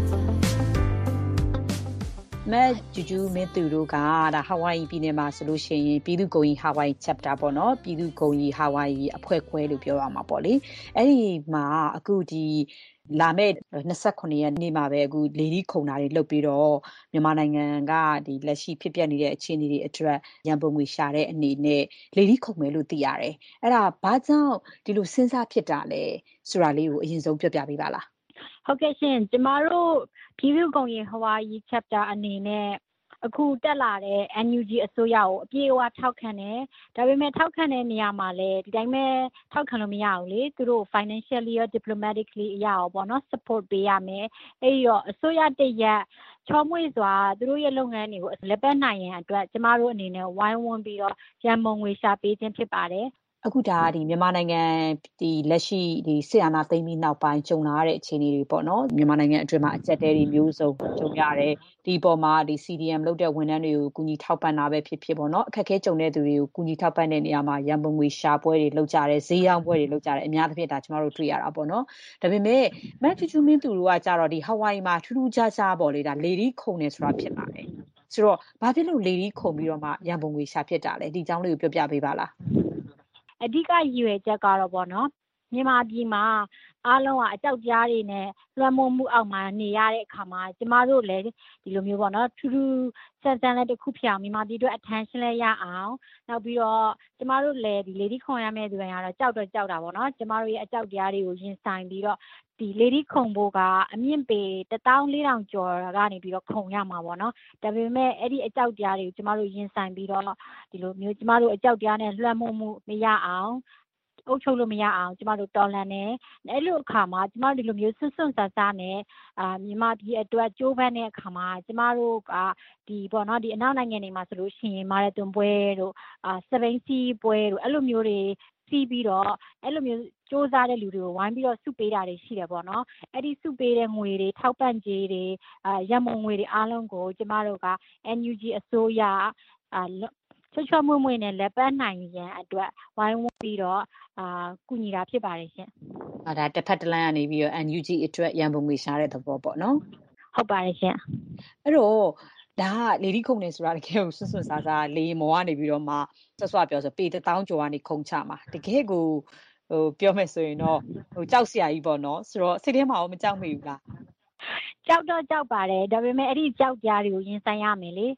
မဲ့ကျူးကျူးမင်းသူတို့ကဒါဟာဝိုင်ယီပြည်နယ်မှာဆိုလို့ရှိရင်ပြည်သူ့ဂုဏ်ကြီးဟာဝိုင် chapter ပေါ့နော်ပြည်သူ့ဂုဏ်ကြီးဟာဝိုင်အဖွဲ့ခွဲလို့ပြောရမှာပေါ့လေအဲ့ဒီမှာအခုဒီလာမဲ့29ရက်နေ့မှာပဲအခုလေဒီခုံတာတွေလုပ်ပြီးတော့မြန်မာနိုင်ငံကဒီလက်ရှိဖြစ်ပျက်နေတဲ့အခြေအနေတွေအတွက်ရန်ပုံငွေရှာတဲ့အနေနဲ့လေဒီခုံမယ်လို့သိရတယ်အဲ့ဒါဘာကြောင့်ဒီလိုစဉ်းစားဖြစ်တာလဲဆိုတာလေးကိုအရင်ဆုံးပြောပြပေးပါလားဟုတ်ကဲ့ရှင်ကျမတို့ပြည်သူ့ဂုဏ်ကြီးဟဝါယီ chapter အနေနဲ့အခုတက်လာတဲ့ NUG အစိုးရကိုအပြည့်အဝထောက်ခံတယ်ဒါပေမဲ့ထောက်ခံတဲ့နေရာမှာလည်းဒီတိုင်းပဲထောက်ခံလို့မရဘူးလေသူတို့ financially ရော diplomatically အရာရောပေါ့နော် support ပေးရမယ်အဲ့တော့အစိုးရတရက်ချောမွေ့စွာသူတို့ရဲ့လုပ်ငန်းတွေကိုလက်ပတ်နိုင်ရန်အတွက်ကျမတို့အနေနဲ့ဝိုင်းဝန်းပြီးတော့ရန်ပုံငွေရှာပေးခြင်းဖြစ်ပါတယ်အခုဒါဒီမြန်မာနိုင်ငံဒီလက်ရှိဒီစစ်အာဏာသိမ်းပြီးနောက်ပိုင်းကြုံလာရတဲ့အခြေအနေတွေပေါ့နော်မြန်မာနိုင်ငံအတွင်းမှာအကျပ်တဲတွေမျိုးစုံကြုံရတယ်ဒီပေါ်မှာဒီ CDM လုပ်တဲ့ဝန်ထမ်းတွေကိုကူညီထောက်ပံ့တာပဲဖြစ်ဖြစ်ပေါ့နော်အခက်အခဲကြုံတဲ့သူတွေကိုကူညီထောက်ပံ့တဲ့နေရာမှာရန်ပုံငွေရှာပွဲတွေလုပ်ကြတယ်ဈေးရောင်းပွဲတွေလုပ်ကြတယ်အများသဖြင့်ဒါကျမတို့တွေ့ရတာပေါ့နော်ဒါပေမဲ့မတ်ချူချူမင်းသူတို့ကကြတော့ဒီဟဝိုင်မှာထူးထူးခြားခြားပေါ့လေဒါလေဒီခုံနေဆိုတာဖြစ်ပါတယ်ဆိုတော့ဘာဖြစ်လို့လေဒီခုံပြီးတော့မှရန်ပုံငွေရှာဖြစ်တာလဲဒီအကြောင်းလေးကိုပြောပြပေးပါလားအဓိကရည်ရွယ်ချက်ကတော့ပေါ့နော်မြန်မာပြည်မှာအားလုံးကအကြောက်ကြားတွေနဲ့လွှမ်းမိုးမှုအောက်မှာနေရတဲ့အခါမှာကျမတို့လည်းဒီလိုမျိုးပေါ့နော်ထူးထူးဆန်းဆန်းလည်းတစ်ခုဖြစ်အောင်မြန်မာပြည်အတွက် attention လည်းရအောင်နောက်ပြီးတော့ကျမတို့လည်းဒီ lady ခုံရမယ့်သူတွေကတော့ကြောက်တာပေါ့နော်ကျမတို့ရဲ့အကြောက်တရားတွေကိုရင်ဆိုင်ပြီးတော့ဒီ lady ခုံဖို့ကအမြင့်ပေ1400ကျော်ကနေပြီးတော့ခုံရမှာပေါ့နော်ဒါပေမဲ့အဲ့ဒီအကြောက်တရားတွေကိုကျမတို့ရင်ဆိုင်ပြီးတော့ဒီလိုမျိုးကျမတို့အကြောက်တရားနဲ့လွှမ်းမိုးမှုမရအောင်အုပ်ချုပ်လို့မရအောင်ကျမတို့တော်လှန်နေအဲ့လိုအခါမှာကျမတို့ဒီလိုမျိုးဆွတ်ဆာနဲ့မြန်မာပြည်အတွက်ကြိုးပမ်းတဲ့အခါမှာကျမတို့ကဒီပေါ့နော်ဒီအနောက်နိုင်ငံတွေမှာဆိုလို့ရှိရင်မာရသွန်ပွဲတို့စပိန်စီပွဲတို့အဲ့လိုမျိုးတွေစီးပြီးတော့အဲ့လိုမျိုးစူးစမ်းတဲ့လူတွေကိုဝိုင်းပြီးတော့စုပေးတာတွေရှိတယ်ပေါ့နော်အဲ့ဒီစုပေးတဲ့ငွေတွေထောက်ပံ့ကြေးတွေရန်ပုံငွေတွေအားလုံးကိုကျမတို့က NUG အစိုးရချွတ်မွေ့နဲ့လက်ပတ်နိုင်ရန်အတွက်ဝိုင်းဝန်းပြီးတော့ကူညီတာဖြစ်ပါတယ်ရှင်။ဒါတစ်ဖက်တစ်လမ်းကနေပြီးတော့ NUG အတွက်ရန်ပုံငွေရှာတဲ့သဘောပေါ့နော်။ဟုတ်ပါတယ်ရှင်။အဲ့တော့ဒါကလေဒီခုံနေဆိုတာတကယ်ကိုစွတ်စားစားလေမော်ကနေပြီးတော့မှဆွပြောဆိုပေ1000ကျော်ကနေခုံချမှာတကယ်ကိုပြောမယ်ဆိုရင်တော့ကြောက်စရာကြီးပေါ့နော်ဆိုတော့စိတ်ထဲမှာရောမကြောက်မိဘူးလားကြောက်တော့ကြောက်ပါတယ်ဒါပေမဲ့အဲ့ဒီကြောက်ကြားတွေကိုရင်ဆိုင်ရမယ်လေ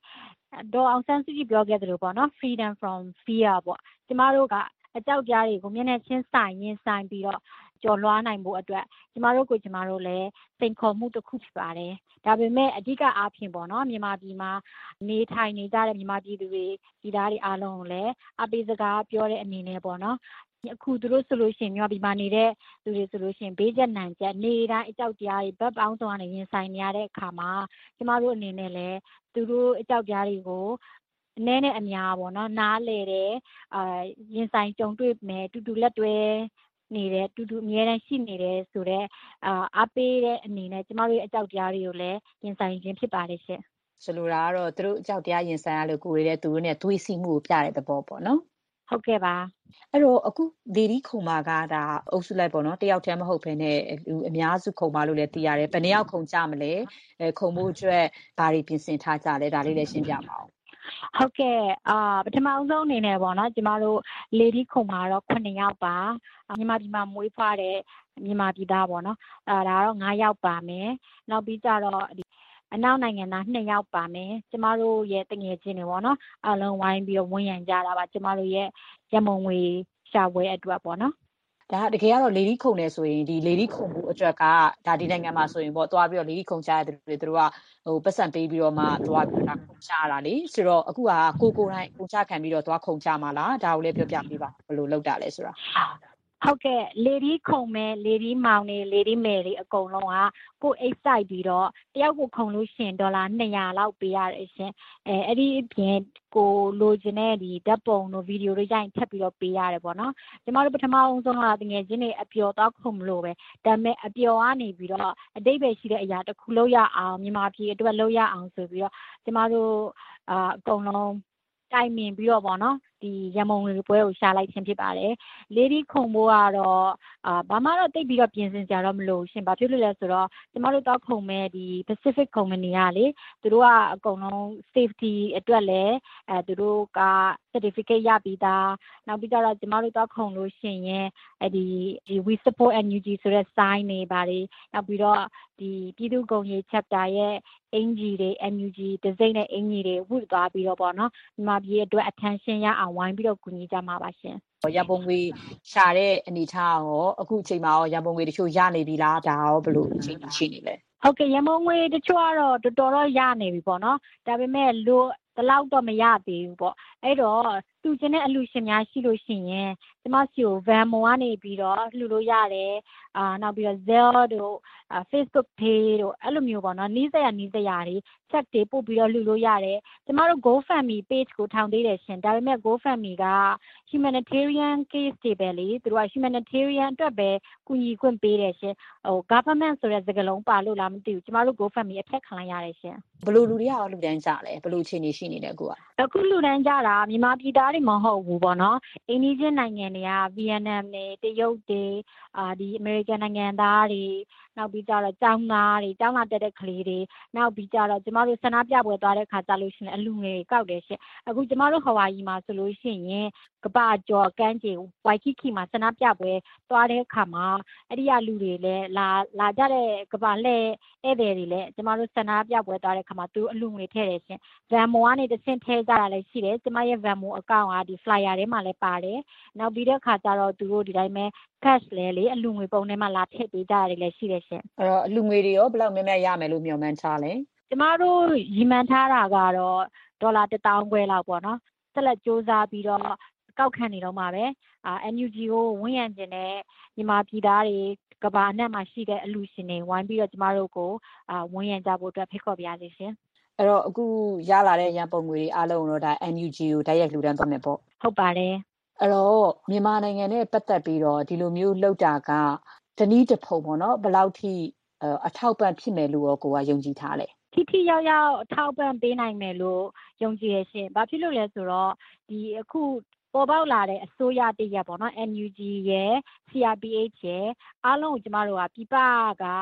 ဒေါ်အောင်ဆန်းစုကြည်ပြောခဲ့သလိုပေါ့နော် freedom from fear ပေါ့ကျမတို့ကအကြောက်တရားတွေကိုမျက်နှာချင်းဆိုင်ရင်ဆိုင်ပြီးတော့ကျော်လွှားနိုင်ဖို့အတွက်ကျမတို့လည်းစိန်ခေါ်မှုတစ်ခုဖြစ်ပါတယ်ဒါပေမဲ့အဓိကအားဖြင့်ပေါ့နော်မြန်မာပြည်မှာနေထိုင်နေကြတဲ့မြန်မာပြည်သူတွေပြည်သားတွေအားလုံးကိုလည်းအပေးစကားပြောတဲ့အနေနဲ့ပေါ့နော်အခုသူတို့ဆိုလို့ရှိရင်မြန်မာပြည်မှာနေတဲ့သူတွေဆိုလို့ရှိရင်ဘေးကျပ်နံကျပ်နေတိုင်းအကြောက်တရားတွေဘက်ပေါင်းစုံကနေရင်ဆိုင်နေရတဲ့အခါမှာကျမတို့အနေနဲ့လည်းသူတို့အကြောက်တရားတွေကိုအနည်းနဲ့အများပေါ့နော်နားလေတယ်ရင်ဆိုင်ကြုံတွေ့မယ်တူတူလက်တွဲနေတယ်တူတူအများတန်းရှိနေတယ်ဆိုတော့အားပေးတဲ့အနေနဲ့ကျမတို့ရဲ့အကြောက်တရားတွေကိုလည်းရင်ဆိုင်ခြင်းဖြစ်ပါတယ်ရှင့်ဆိုလိုတာကတော့သူတို့အကြောက်တရားရင်ဆိုင်ရလို့ကိုယ်ရတဲ့သူတို့နဲ့သွေးစီမှုကိုပြတဲ့သဘောပေါ့နော်ဟုတ်ကဲ့ပါအဲ့တော့အခုလေဒီခုံမာကဒါအုပ်စုလိုက်ပေါ့နော်တယောက်တည်းမဟုတ်ဘဲနဲ့လူအများစုခုံမာလို့လည်းသိရတယ်ဘယ်နှယောက်ခုံကြမလဲခုံမှုအတွက်ဘာတွေပြင်ဆင်ထားကြလဲဒါလေးလည်းရှင်းပြပါဦးဟုတ်ကဲ့ပထမဆုံးအနေနဲ့ပေါ့နော်ကျမတို့လေဒီခုံမှာတော့9ယောက်ပါမြန်မာပြည်မှာမွေးဖွားတဲ့မြန်မာပြည်သားပေါ့နော်ဒါတော့9ယောက်ပါမယ်နောက်ပြီးကြတော့အနောက်နိုင်ငံသား2ယောက်ပါမယ်ကျမတို့ရဲ့တငယ်ချင်းတွေပေါ့နော်အလုံးဝိုင်းပြီးတော့ဝန်ရံကြတာပါကျမတို့ရဲ့ရမုံငွေရှာပွဲအတွက်ပေါ့နော်ဒါတကယ်ကတော့လေဒီခုံနေဆိုရင်ဒီလေဒီခုံမှုအတွက်ကဒါဒီနိုင်ငံမှာဆိုရင်ပေါ့သွားပြီးတော့လေဒီခုံချရတဲ့သူတို့ကပတ်စံပေးပြီးတော့မှသွားပြီးတော့ခုံချရတာလေဆိုတော့အခုကကိုတိုင်းခုံချခံပြီးတော့သွားခုံချမှာလားဒါကိုလည်းပြောပြပေးပါဘယ်လိုလုပ်တာလဲဆိုတာဟုတ်ကဲ့လေဒီခုံမဲ့လေဒီမောင်နေလေဒီမယ်တွေအကုန်လုံးကကိုအိတ်ဆိုင်ပြီးတော့တယောက်ကိုခုံလို့ရှိရင်$200လောက်ပေးရတယ်ရှင်အဲ့ဒီအပြင်ကိုလိုချင်တဲ့ဒီဓာတ်ပုံတို့ဗီဒီယိုတို့ရိုက်ထပ်ပြီးတော့ပေးရတယ်ပေါ့နော်ကျမတို့ပထမအောင်ဆုံးကတကယ်ချင်းတွေအပျော်တော့ခုံမလို့ပဲဒါပေမဲ့အပျော်ကနေပြီးတော့အတိတ်ပဲရှိတဲ့အရာတစ်ခုလုပ်ရအောင်မြန်မာပြည်အတွက်လုပ်ရအောင်ဆိုပြီးတော့ကျမတို့အကုန်လုံးတိုင်မြင်ပြီးတော့ပေါ့နော်ဒီရမုံငွေပွဲကိုရှာလိုက်ခြင်းဖြစ်ပါတယ်လေဒီခုံမိုးကတော့ဘာမှတော့တိတ်ပြီးတော့ပြင်ဆင်ကြတော့မလို့ရှင်ဘာဖြစ်လို့လဲဆိုတော့ကျမတို့တောက်ခုံမဲ့ဒီ Pacific Company ကလေသူတို့ကအကုန်လုံး safety အတွက်လည်းသူတို့က certificate ရပြီးသားနောက်ပြီးတော့ကျမတို့တောက်ခုံလို့ရှင်ရင်ဒီ we support NUG ဆိုတဲ့ sign တွေပါတယ်နောက်ပြီးတော့ဒီပြည်သူ့ဂုဏ်ရေး chapter ရဲ့အင်ဂျီတွေ NUG ဒဇိမ့်နဲ့အင်ဂျီတွေဝတ်သွားပြီးတော့ပေါ့နော်မြန်မာပြည်အတွက် attention ရအောင်ဝိုင်းပြီးတော့ကူညီကြမှာပါရှင်ရန်ပုံငွေရှာတဲ့အနေထားရောအခုအချိန်မှာရောရန်ပုံငွေတချို့ရနေပြီလားဒါရောဘယ်လိုအချိန်ရှိနေလဲဟုတ်ကဲ့ရန်ပုံငွေတချို့ကတော့တော်တော်ရနေပြီပေါ့နော်ဒါပေမဲ့လို့ဒီလောက်တော့မရသေးဘူးပေါ့အဲ့တော့သူကျင်တဲ့အလှူရှင်များရှိလို့ရှိရင်ကျမစီကို Venmo ကနေပြီးတော့လှူလို့ရတယ်နောက်ပြီးတော့ Zelle တို့Facebook Pay တို့အဲ့လိုမျိုးပေါ့နော်နီးစပ်ရတွေ check တွေပို့ပြီးတော့လှူလို့ရတယ်ကျမတို့ GoFundMe page ကိုထောင်သေးတယ်ရှင်ဒါပေမဲ့ GoFundMe က humanitarian case တွေပဲလေသူတို့က humanitarian အတွက်ပဲကူညီခွင့်ပေးတယ်ရှင်government ဆိုတဲ့စကားလုံးပါလို့လားမသိဘူးကျမတို့ GoFundMe အထက်ခံလိုက်ရတယ်ရှင်ဘယ်လိုလူတွေကရောလူတန်းကြလဲဘယ်လိုအခြေအနေရှိနေလဲအခုလူတန်းကြတာမြန်မာပြည်သားတွေမဟုတ်ဘူးပေါ့နော်အိန္ဒိယနိုင်ငံတွေကဗီယက်နမ်တွေတရုတ်တွေဒီအမေရိကန်နိုင်ငံသားတွေနောက်ပြီးကြတော့ကျောင်းသားတွေကျောင်းလာတက်တဲ့ကလေးတွေနောက်ပြီးကြတော့ကျမတို့ဆန္ဒပြပွဲသွားတဲ့ခါကြလို့ရှိရင်အလူငယ်ကောက်တယ်ရှင်အခုကျမတို့ဟဝါရီမှာဆိုလို့ရှိရင်ကပ္ပကျော်ကန်းကျေဝိုင်ခိမှာဆန္ဒပြပွဲသွားတဲ့ခါမှာအဲ့ဒီကလူတွေလည်းလာကြတဲ့ကပ္ပလှည့်ဧည့်သည်တွေလည်းကျမတို့ဆန္ဒပြပွဲသွားတဲ့ခါမှာသူအလူငွေထည့်တယ်ရှင် Venmo ကနေတစ်ဆင့်ထည့်ကြတာလည်းရှိတယ်ကျမရဲ့ Venmo account ကဒီ flyer ထဲမှာလည်းပါတယ်နောက်ပြီးတဲ့ခါကျတော့သူတို့ဒီတိုင်းပဲ cash လဲလေအလူငွေပုံထဲမှာလာထည့်ပေးကြရတယ်လည်းရှိတယ်ရှင်အဲ့တော့အလူငွေတွေရောဘယ်လောက်များများရမယ်လို့မျှော်မှန်းထားလဲကျမတို့ရည်မှန်းထားတာကတော့$1,500လောက်ပေါ့နော်ဆက်လက်စူးစမ်းပြီးတော့ကောက်ခံနေတော့မှာပဲNUG ကိုဝန်ရံကျင်တဲ့မြန်မာပြည်သားတွေကဘာအနှံ့မှာရှိတဲ့အလူရှင်တွေဝိုင်းပြီးတော့ကျမတို့ကိုဝန်ရံကြဖို့အတွက်ဖိတ်ခေါ်ပါရစေရှင်အဲ့တော့အခုရလာတဲ့ရန်ပုံငွေတွေအားလုံးတော့ဒါ NUG ကိုတိုက်ရိုက်လှူဒန်းသွားမယ်ပေါ့ဟုတ်ပါတယ်အဲ့တော့မြန်မာနိုင်ငံနဲ့ပတ်သက်ပြီးတော့ဒီလိုမျိုးလှုပ်တာကတနည်းတစ်ဖုံပေါ့နော်ဘယ်လောက်ထိအထောက်ပံ့ဖြစ်မယ်လို့ကိုကယုံကြည်ထားလဲထိရောက်အထောက်ပံ့ပေးနိုင်မယ်လို့ယုံကြည်ရရှင်ဘာဖြစ်လို့လဲဆိုတော့ဒီအခုပေါ်ပေါက်လာတဲ့အစိုးရတရက်ပေါ့နော် NUG ရဲ့ CRPH ရဲ့အားလုံးကိုကျမတို့ကပြပက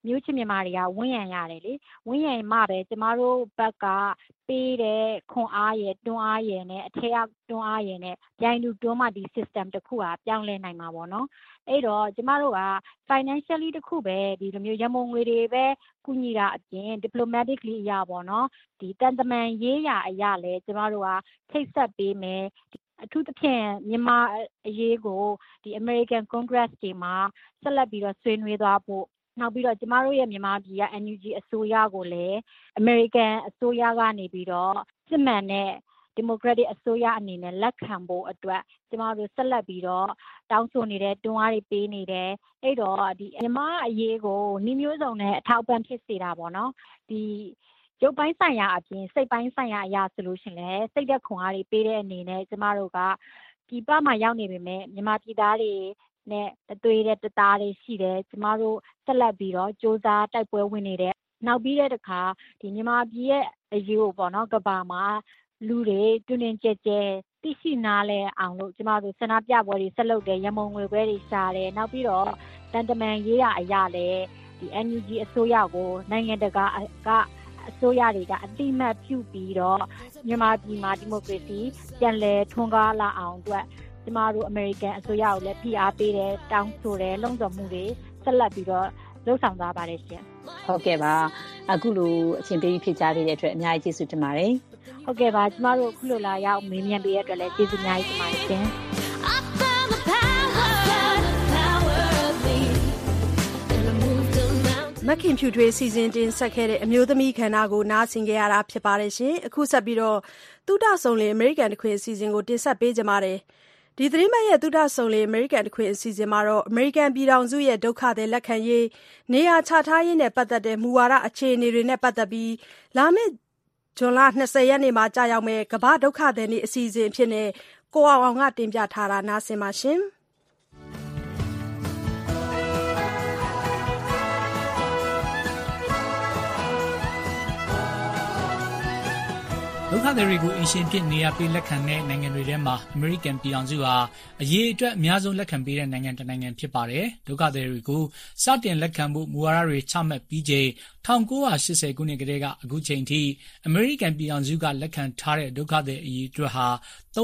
မျိုးချစ်မြန်မာတွေကဝန်းရံရတယ်လေဝန်းရံမှပဲကျမတို့ဘက်ကပေးတဲ့ခွန်အားရယ်တွန်းအားရယ်နဲ့အထက်ကတွန်းအားရယ်နဲ့ပြိုင်တူတွန်းမှဒီ system တစ်ခုကပြောင်းလဲနိုင်မှာပေါ့နော်အဲ့တော့ကျမတို့က financially တစ်ခုပဲဒီလိုမျိုးရမုံငွေတွေပဲကူညီတာအပြင် diplomatically အရာပေါ့နော်ဒီတန်တမန်ရေးရာအရာလဲကျမတို့ကထိတ်ဆက်ပေးမယ်အထူးသဖြင့်မြန်မာအရေးကိုဒီ American Congress တွေမှာဆက်လက်ပြီးတော့ဆွေးနွေးသွားဖို့နောက်ပြီးတော့ကျမတို့ရဲ့မြန်မာပြည်က NUG အစိုးရကိုလည်း American အစိုးရကနေပြီးတော့စစ်မှန်တဲ့ Democratic အစိုးရအနေနဲ့လက်ခံဖို့အတွက်ကျမတို့ဆက်လက်ပြီးတော့တောင်းဆိုနေတဲ့တွန်းအားတွေပေးနေတယ်အဲ့တော့ဒီမြန်မာအရေးကိုနှီးမျိုးစုံနဲ့အထောက်ပံ့ဖြစ်စေတာပေါ့နော်ဒီရုပ်ပိုင်းဆိုင်ရာအပြင်စိတ်ပိုင်းဆိုင်ရာအရာဆိုလို့ရှိရင်လည်းစိတ်သက်ခွန်အားတွေပေးတဲ့အနေနဲ့ကျမတို့ကပြည်ပမှာရောက်နေပေမဲ့မြန်မာပြည်သားတွေနဲ့တသွေးတဲ့တသားတွေရှိတယ်ကျမတို့ဆက်လက်ပြီးတော့စ조사တိုက်ပွဲဝင်နေတယ်နောက်ပြီးတဲ့အခါဒီမြန်မာပြည်ရဲ့အရေးကိုပေါ့နော်ကဘာမှာလူတွေတွင်တွင်ကြဲကြဲသိရှိနားလဲအောင်လို့ကျမတို့ဆန္ဒပြပွဲတွေဆက်လုပ်တယ်ရမုံငွေပွဲတွေရှာတယ်နောက်ပြီးတော့တန်တမန်ရေးရအရာလဲဒီ NUG အစိုးရကိုနိုင်ငံတကာကအစိုးရတွေကအတိမတ်ပြုပြီးတော့မြန်မာပြည်မှာဒီမိုကရေစီပြန်လည်ထွန်းကားလာအောင်အတွက်ကျမတို့ American အစိုးရကိုလည်းဖိအားပေးတယ်တောင်းဆိုတယ်လုံခြုံမှုတွေဆက်လက်ပြီးတော့လှုပ်ဆောင်သွားပါတယ်ရှင်ဟုတ်ကဲ့ပါအခုလိုအချိန်ပေးဖြစ်ကြပေးတဲ့အတွက်အများကြီးကျေးဇူးတင်ပါတယ်ဟုတ်ကဲ့ပါကျမတို့အခုလိုလာရောက်မေးမြန်းပေးတဲ့အတွက်လည်းကျေးဇူးအများကြီးတင်ပါတယ်ရှင်မခင်ဖြူထွေးစီစဉ်တင်ဆက်ခဲ့တဲ့အမျိုးသမီးခန္ဓာကိုနားဆင်ကြရတာဖြစ်ပါတယ်ရှင်အခုဆက်ပြီးတော့သုဒဆုံလေအမေရိကန်တခွင်အစီအစဉ်ကိုတင်ဆက်ပေးကြပါမယ်ဒီသတင်းပတ်ရဲ့သုဒဆုံလေအမေရိကန်တခွင်အစီအစဉ်မှာတော့အမေရိကန်ပြည်ထောင်စုရဲ့ဒုက္ခသည်လက်ခံရေးနေရာချထားရေးနဲ့ပတ်သက်တဲ့မူဝါဒအခြေအနေတွေနဲ့ပတ်သက်ပြီးလာမယ့်ဇွန်လ20ရက်နေ့မှာကြာရောက်မဲ့ကမ္ဘာဒုက္ခသည်နေ့အစီအစဉ်အဖြစ်နဲ့ကိုအောင်ကတင်ပြထားတာနားဆင်ပါရှင်ဒုက္ခသည်တွေကိုအင်ရှင်ဖြစ်နေရပေးလက်ခံတဲ့နိုင်ငံတွေထဲမှာအမေရိကန်ပြည်ထောင်စုဟာအရေးအတွက်အများဆုံးလက်ခံပေးတဲ့နိုင်ငံတစ်နိုင်ငံဖြစ်ပါတယ်။ဒုက္ခသည်တွေကိုစတင်လက်ခံဖို့မူဝါဒတွေချမှတ်ပြီးချိန်1980ခုနှစ်ကတည်းကအခုချိန်ထိအမေရိကန်ပြည်ထောင်စုကလက်ခံထားတဲ့ဒုက္ခသည်အရေးအတွက်ဟာ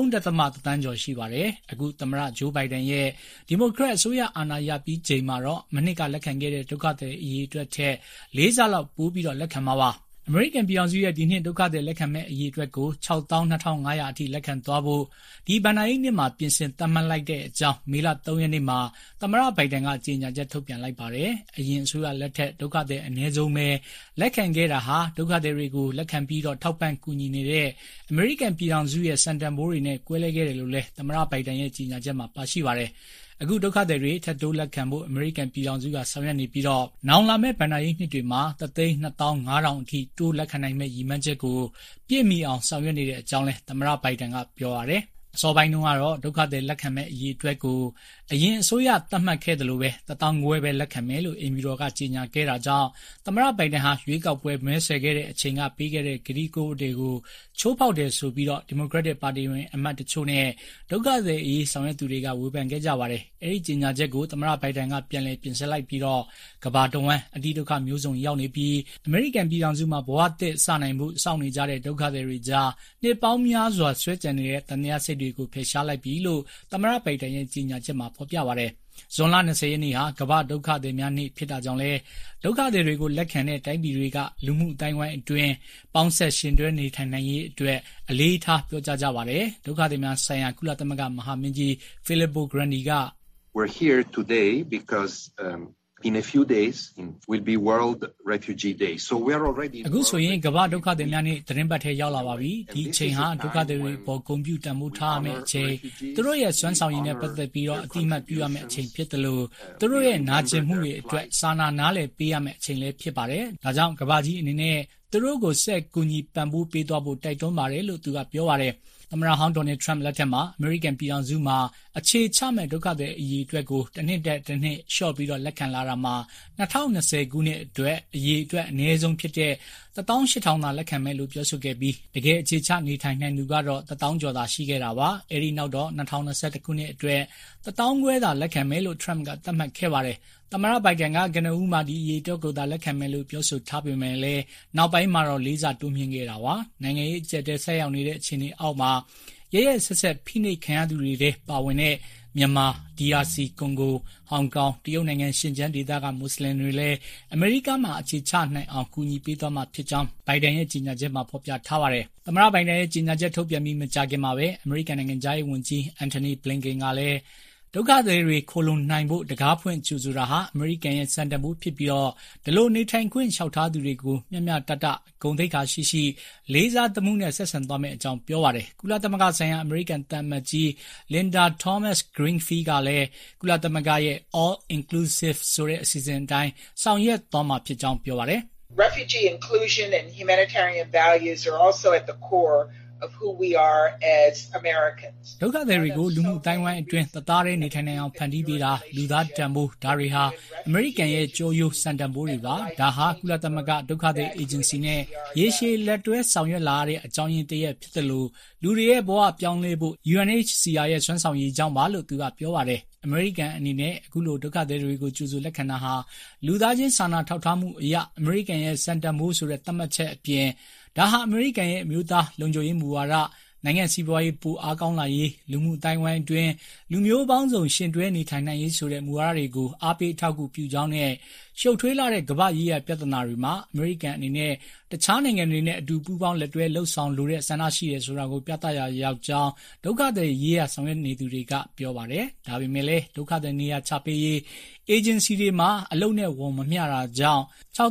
3.3 သန်းကျော်ရှိပါတယ်။အခုသမ္မတဂျိုးဘိုင်ဒန်ရဲ့ဒီမိုကရက်အစိုးရအာဏာရပြီးချိန်မှာတော့မနှစ်ကလက်ခံခဲ့တဲ့ဒုက္ခသည်အရေးအတွက်ထက်4 ဆလောက်ပိုပြီးတော့လက်ခံမှာပါ။အမေရိကန်ပြည်ထောင်စုရဲ့ဒီနှစ်ဒုက္ခသည်လက်ခံမဲ့အရေးအတွက်ကို62,500အထိလက်ခံသွားဖို့ဒီဘဏ္ဍာရေးနှစ်မှာပြင်ဆင်သတ်မှတ်လိုက်တဲ့အကြောင်းမေလ3ရက်နေ့မှာသမ္မတဘိုင်ဒန်ကကြေညာချက်ထုတ်ပြန်လိုက်ပါတယ်။အရင်အစိုးရလက်ထက်ဒုက္ခသည်အနည်းဆုံးပဲလက်ခံခဲ့တာဟာဒုက္ခသည်တွေကိုလက်ခံပြီးတော့ထောက်ပံ့ကူညီနေတဲ့အမေရိကန်ပြည်ထောင်စုရဲ့စံတန်ဖိုးတွေနဲ့ကွဲလဲခဲ့တယ်လို့လည်းသမ္မတဘိုင်ဒန်ရဲ့ကြေညာချက်မှာပါရှိပါတယ်။အခုဒုက္ခသည်တွေထပ်တိုးလက်ခံဖို့အမေရိကန်ပြည်ထောင်စုကဆောင်ရွက်နေပြီးတော့နောင်လာမယ့်ဘဏ္ဍာရေးနှစ်တွေမှာ1,250,000အထိတိုးလက်ခံနိုင်မယ့်ရည်မှန်းချက်ကိုပြည့်မီအောင်ဆောင်ရွက်နေတဲ့အကြောင်းလည်းသမ္မတဘိုင်ဒန်ကပြောပါတယ်။အစောပိုင်းတုန်းကတော့ဒုက္ခသည်လက်ခံမဲ့အရေးအတွက်ကိုအရင်အစိုးရသတ်မှတ်ခဲ့တယ်လို့ပဲ1,500ပဲလက်ခံမယ်လို့အင်မီတော်ကကြေညာခဲ့တာကြောင့်သမ္မတဘိုင်ဒန်ဟာရွေးကောက်ပွဲမဲဆွယ်ခဲ့တဲ့အချိန်ကပေးခဲ့တဲ့ကတိကဝတ်တွေကိုချိုးဖောက်တယ်ဆိုပြီးတော့ဒီမိုကရက်တစ်ပါတီဝင်အမတ်တချို့နဲ့ဒုက္ခသည်အရေးဆောင်ရွက်သူတွေကဝေဖန်ခဲ့ကြပါတယ်။အဲဒီကြေညာချက်ကိုသမ္မတဘိုင်ဒန်ကပြန်လည်ပြင်ဆင်လိုက်ပြီးတော့ကမ္ဘာတဝန်းအတိဒုက္ခမျိုးစုံရောက်နေပြီးအမေရိကန်ပြည်ထောင်စုမှာဘဝသစ်စနိုင်မှုစောင့်နေကြတဲ့ဒုက္ခသည်တွေကြားနှစ်ပေါင်းများစွာဆွဲကြံနေတဲ့တန်တရားစိတ်တွေကိုဖယ်ရှားလိုက်ပြီလို့သမ္မတဘိုင်ဒန်ရဲ့ကြေညာချက်မှာဖော်ပြပါတယ်။ဇွန်လ20ရက်နေ့ဟာကမ္ဘာဒုက္ခသည်များနေ့ဖြစ်တာကြောင့်လဲဒုက္ခသည်တွေကိုလက်ခံတဲ့တိုင်းပြည်တွေကလူမှုအတိုင်းဝိုင်းအတွင်းပေါင်းဆက်ရှင်တွဲနေထိုင်နိုင်ရေးအတွက်အလေးထားပြောကြားကြပါတယ်။ဒုက္ခသည်များဆိုင်ရာကုလသမဂ္ဂမဟာမင်းကြီး Filippo Grandi က We're here today because in a few days will be World Refugee Day. So we are already အခုဆိုရင်ကမ္ဘာဒုက္ခသည်များနေ့သတင်းပတ်ထဲရောက်လာပါပြီ။ဒီအချိန်ဟာဒုက္ခသည်တွေပေါ်ကွန်ပျူတာမှုထားရမယ့်အချိန်သူတို့ရဲ့စွမ်းဆောင်ရည်နဲ့ပတ်သက်ပြီးတော့အတိအမှတ်ပြုရမယ့်အချိန်ဖြစ်တယ်လို့သူတို့ရဲ့နာကျင်မှုတွေအတွက်စာနာနားလည်ပေးရမယ့်အချိန်လည်းဖြစ်ပါတယ်။ဒါကြောင့်ကမ္ဘာကြီးအနေနဲ့သူတို့ကိုဆက်ကူညီပံ့ပိုးပေးသွားဖို့တိုက်တွန်းပါတယ်လို့သူကပြောပါတယ်။သမ္မတဟောင်းဒေါ်နယ်ထရမ့်လက်ထက်မှာအမေရိကန်ပြည်ထောင်စုမှာအခြေချမဲ့ဒုက္ခသည်အရေးအတွက်ကိုတစ်နှစ်လျှော့ပြီးတော့လက်ခံလာတာမှာ2020ခုနှစ်အတွက်အရေးအတွက်အနည်းဆုံးဖြစ်တဲ့18,000 သာလက်ခံမဲ့လို့ပြောဆိုခဲ့ပြီးတကယ်အခြေချနေထိုင်နိုင်သူကတော့1,000 ကျော်သာရှိခဲ့တာပါ။အဲဒီနောက်တော့2021ခုနှစ်အတွက်1,500 သာလက်ခံမဲ့လို့ထရမ့်ကသတ်မှတ်ခဲ့ပါတယ်။သမ္မတဘိုင်ဒန်ကကနဦးမှာဒီအရေးအတွက်ကိုသာလက်ခံမယ်လို့ပြောဆိုထားပေမဲ့လည်းနောက်ပိုင်းမှာတော့လေးစားတိုးမြှင့်ခဲ့တာပါနိုင်ငံရေးအကျပ်တဲဆက်ရောက်နေတဲ့အခြေအနေအောက်မှာရဲရဲဆက်ဆက်ဖိနှိပ်ခံရသူတွေထဲပါဝင်တဲ့မြန်မာ DRC ကွန်ဂိုဟောင်ကောင်တရုတ်နိုင်ငံရှင်ကျန်းဒေသကမွတ်စလင်တွေလည်းအမေရိကမှာအခြေချနိုင်အောင်ကူညီပေးသွားမှာဖြစ်ကြောင်းဘိုင်ဒန်ရဲ့ကြေညာချက်မှာဖော်ပြထားပါတယ်သမ္မတဘိုင်ဒန်ရဲ့ကြေညာချက်ထုတ်ပြန်ပြီးမကြာခင်မှာပဲအမေရိကန်နိုင်ငံသားရေးဝန်ကြီးအန်တိုနီဘလင်ကန်ကလည်းဒုက္ခသည်တွေခိုလုံနိုင်ဖို့တကားဖွင့်ကြိုဆိုတာဟာအမေရိကန်ရဲ့စံတန်ဖိုးဖြစ်ပြီးတော့ဒီလိုနေထိုင်ခွင့်လျှောက်ထားသူတွေကိုမျှမျှတတဂုဏ်သိက္ခာရှိလေးစားသမှုနဲ့ဆက်ဆံသွားမယ့်အကြောင်းပြောပါတယ်ကုလသမဂ္ဂဆိုင်ရာအမေရိကန်သံအမတ်ကြီး Linda Thomas-Greenfield ကလည်းကုလသမဂ္ဂရဲ့ All Inclusive ဆိုတဲ့အစီအစဉ်အတိုင်းဆောင်ရွက်သွားမှာဖြစ်ကြောင်းပြောပါတယ် Refugee inclusion and humanitarian values are also at the core of who we are as Americans. ဒုက္ခသည်တွေကိုလူမှုအတိုင်းဝိုင်းအတွင်းသသားတဲ့နေထိုင်နိုင်အောင်ဖန်တီးပေးတာလူသားတန်ဖိုးဒါတွေဟာအမေရိကန်ရဲ့ကြိုးရိုးစံတန်ဖိုးတွေပါဒါဟာကုလသမဂ္ဂဒုက္ခသည်အေဂျင်စီနဲ့ရေရှည်လက်တွဲဆောင်ရွက်လာတဲ့အကြောင်းရင်းတည်းဖြစ်တယ်လို့လူတွေရဲ့ဘဝပြောင်းလဲဖို့ UNHCR ရဲ့ဆွမ်းဆောင်ရည်ကြောင်းပါလို့သူကပြောပါတယ်အမေရိကန်အနေနဲ့အခုလိုဒုက္ခသည်တွေကိုကြိုဆိုလက်ခံတာဟာလူသားချင်းစာနာထောက်ထားမှုအရာအမေရိကန်ရဲ့စံတန်ဖိုးဆိုတဲ့သတ်မှတ်ချက်အပြင်ဒါဟာအမေရိကန်ရဲ့အမျိုးသားလုံခြုံရေးမူဝါဒနိုင်ငံစီးပွားရေးပိုအားကောင်းလာရေးလူမှုအတိုင်းဝိုင်းအတွင်းလူမျိုးပေါင်းစုံရှင်တွဲနေထိုင်နိုင်ရေးဆိုတဲ့မူဝါဒတွေကိုအားပေးထောက်ကူပြုကြောင်းနဲ့ရှုပ်ထွေးလာတဲ့ကမ္ဘာရေးရာပြဿနာတွေမှာအမေရိကန်အနေနဲ့တခြားနိုင်ငံတွေနဲ့အတူပူးပေါင်းလက်တွဲလှုပ်ဆောင်လိုတဲ့ဆန္ဒရှိတယ်ဆိုတာကိုပြသရာရောက်ကြောင်းဒုက္ခသည်ရေးရာဆောင်ရွက်နေသူတွေကပြောပါတယ်ဒါပေမဲ့လည်းဒုက္ခသည်နေရာချပေးရေးအေဂျင်စီတွေမှာအလုပ်နဲ့ဝန်မမျှတာကြောင့်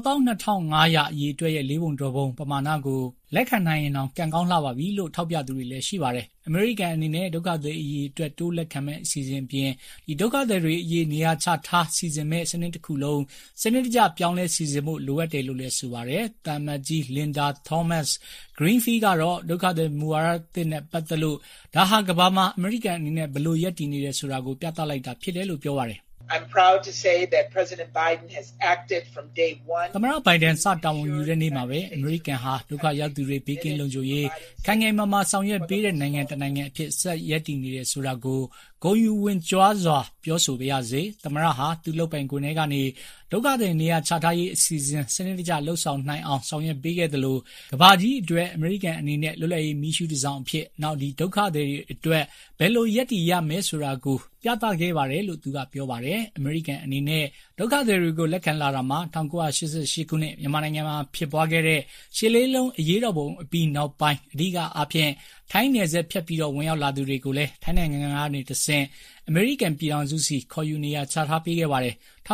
62,500 အရေးအတွက်ရဲ့၄ပုံတော်ပုံပမာဏကိုလက်ခံနိုင်ရင်တော့ကံကောင်းလှပါပြီလို့ထောက်ပြသူတွေလည်းရှိပါတယ်အမေရိကန်အနေနဲ့ဒုက္ခသည်အရေးအတွက်တိုးလက်ခံမဲ့အစီအစဉ်ပြင်ဒီဒုက္ခသည်တွေအရေးနေရာချထားစီစဉ်မဲ့စနစ်တစ်ခုလုံးစနစ်တကျပြောင်းလဲစီစဉ်ဖို့လိုအပ်တယ်လို့လည်းဆိုပါတယ်တမန်ကြီး Linda Thomas-Greenfield ကတော့ဒုက္ခသည်မူဝါဒနဲ့ပတ်သက်လို့ဒါဟာကမ္ဘာမှာအမေရိကန်အနေနဲ့ဘယ်လိုရပ်တည်နေတယ်ဆိုတာကိုပြသလိုက်တာဖြစ်တယ်လို့ပြောပါတယ် I'm proud to say that President Biden has acted from day one. သမ္မတဘိုင်ဒန်စတာဝန်ယူတဲ့နေ့မှာပဲအမေရိကန်ဟာဒုက္ခရောက်သူတွေဘေးကင်းလုံခြုံရေးခိုင်ခိုင်မာမာဆောင်ရွက်ပေးတဲ့နိုင်ငံတစ်နိုင်ငံအဖြစ်ဆက်ရပ်တည်နေတယ်ဆိုတာကိုဂုဏ်ယူဝင်ကြွားစွာပြောဆိုပါရစေသမ္မတဟာသူ့လုပ်ပိုင်ခွင့်ထဲကနေဒုက္ခသည်နေရာချထားရေးအစီအစဉ်စနစ်တကျလှုပ်ဆောင်နိုင်အောင်ဆောင်ရွက်ပေးခဲ့တယ်လို့ကမ္ဘာကြီးအတွက်အမေရိကန်အနေနဲ့လွတ်လပ်ရေးမီးရှူးတစ်စောင်အဖြစ်နောက်ဒီဒုက္ခသည်တွေအတွက်ဘယ်လိုရပ်တည်ရမယ်ဆိုတာကိုပြသခဲ့ပါတယ်လို့သူကပြောပါတယ်အမေရိကန်အနေနဲ့ဒုက္ခသည်တွေကိုလက်ခံလာတာမှာ1988ခုနှစ်မြန်မာနိုင်ငံမှာဖြစ်ပွားခဲ့တဲ့ရှစ်လေးလုံးအရေးတော်ပုံအပြီးနောက်ပိုင်းအဓိကအားဖြင့်ထိုင်းနယ်စပ်ဖြတ်ပြီးတော့ဝင်ရောက်လာသူတွေကိုလည်းထိုင်းနိုင်ငံကနေတဆင့်အမေရိကန်ပြည်ထောင်စုစီခေါ်ယူနေရချထားပေးခဲ့ပါတယ်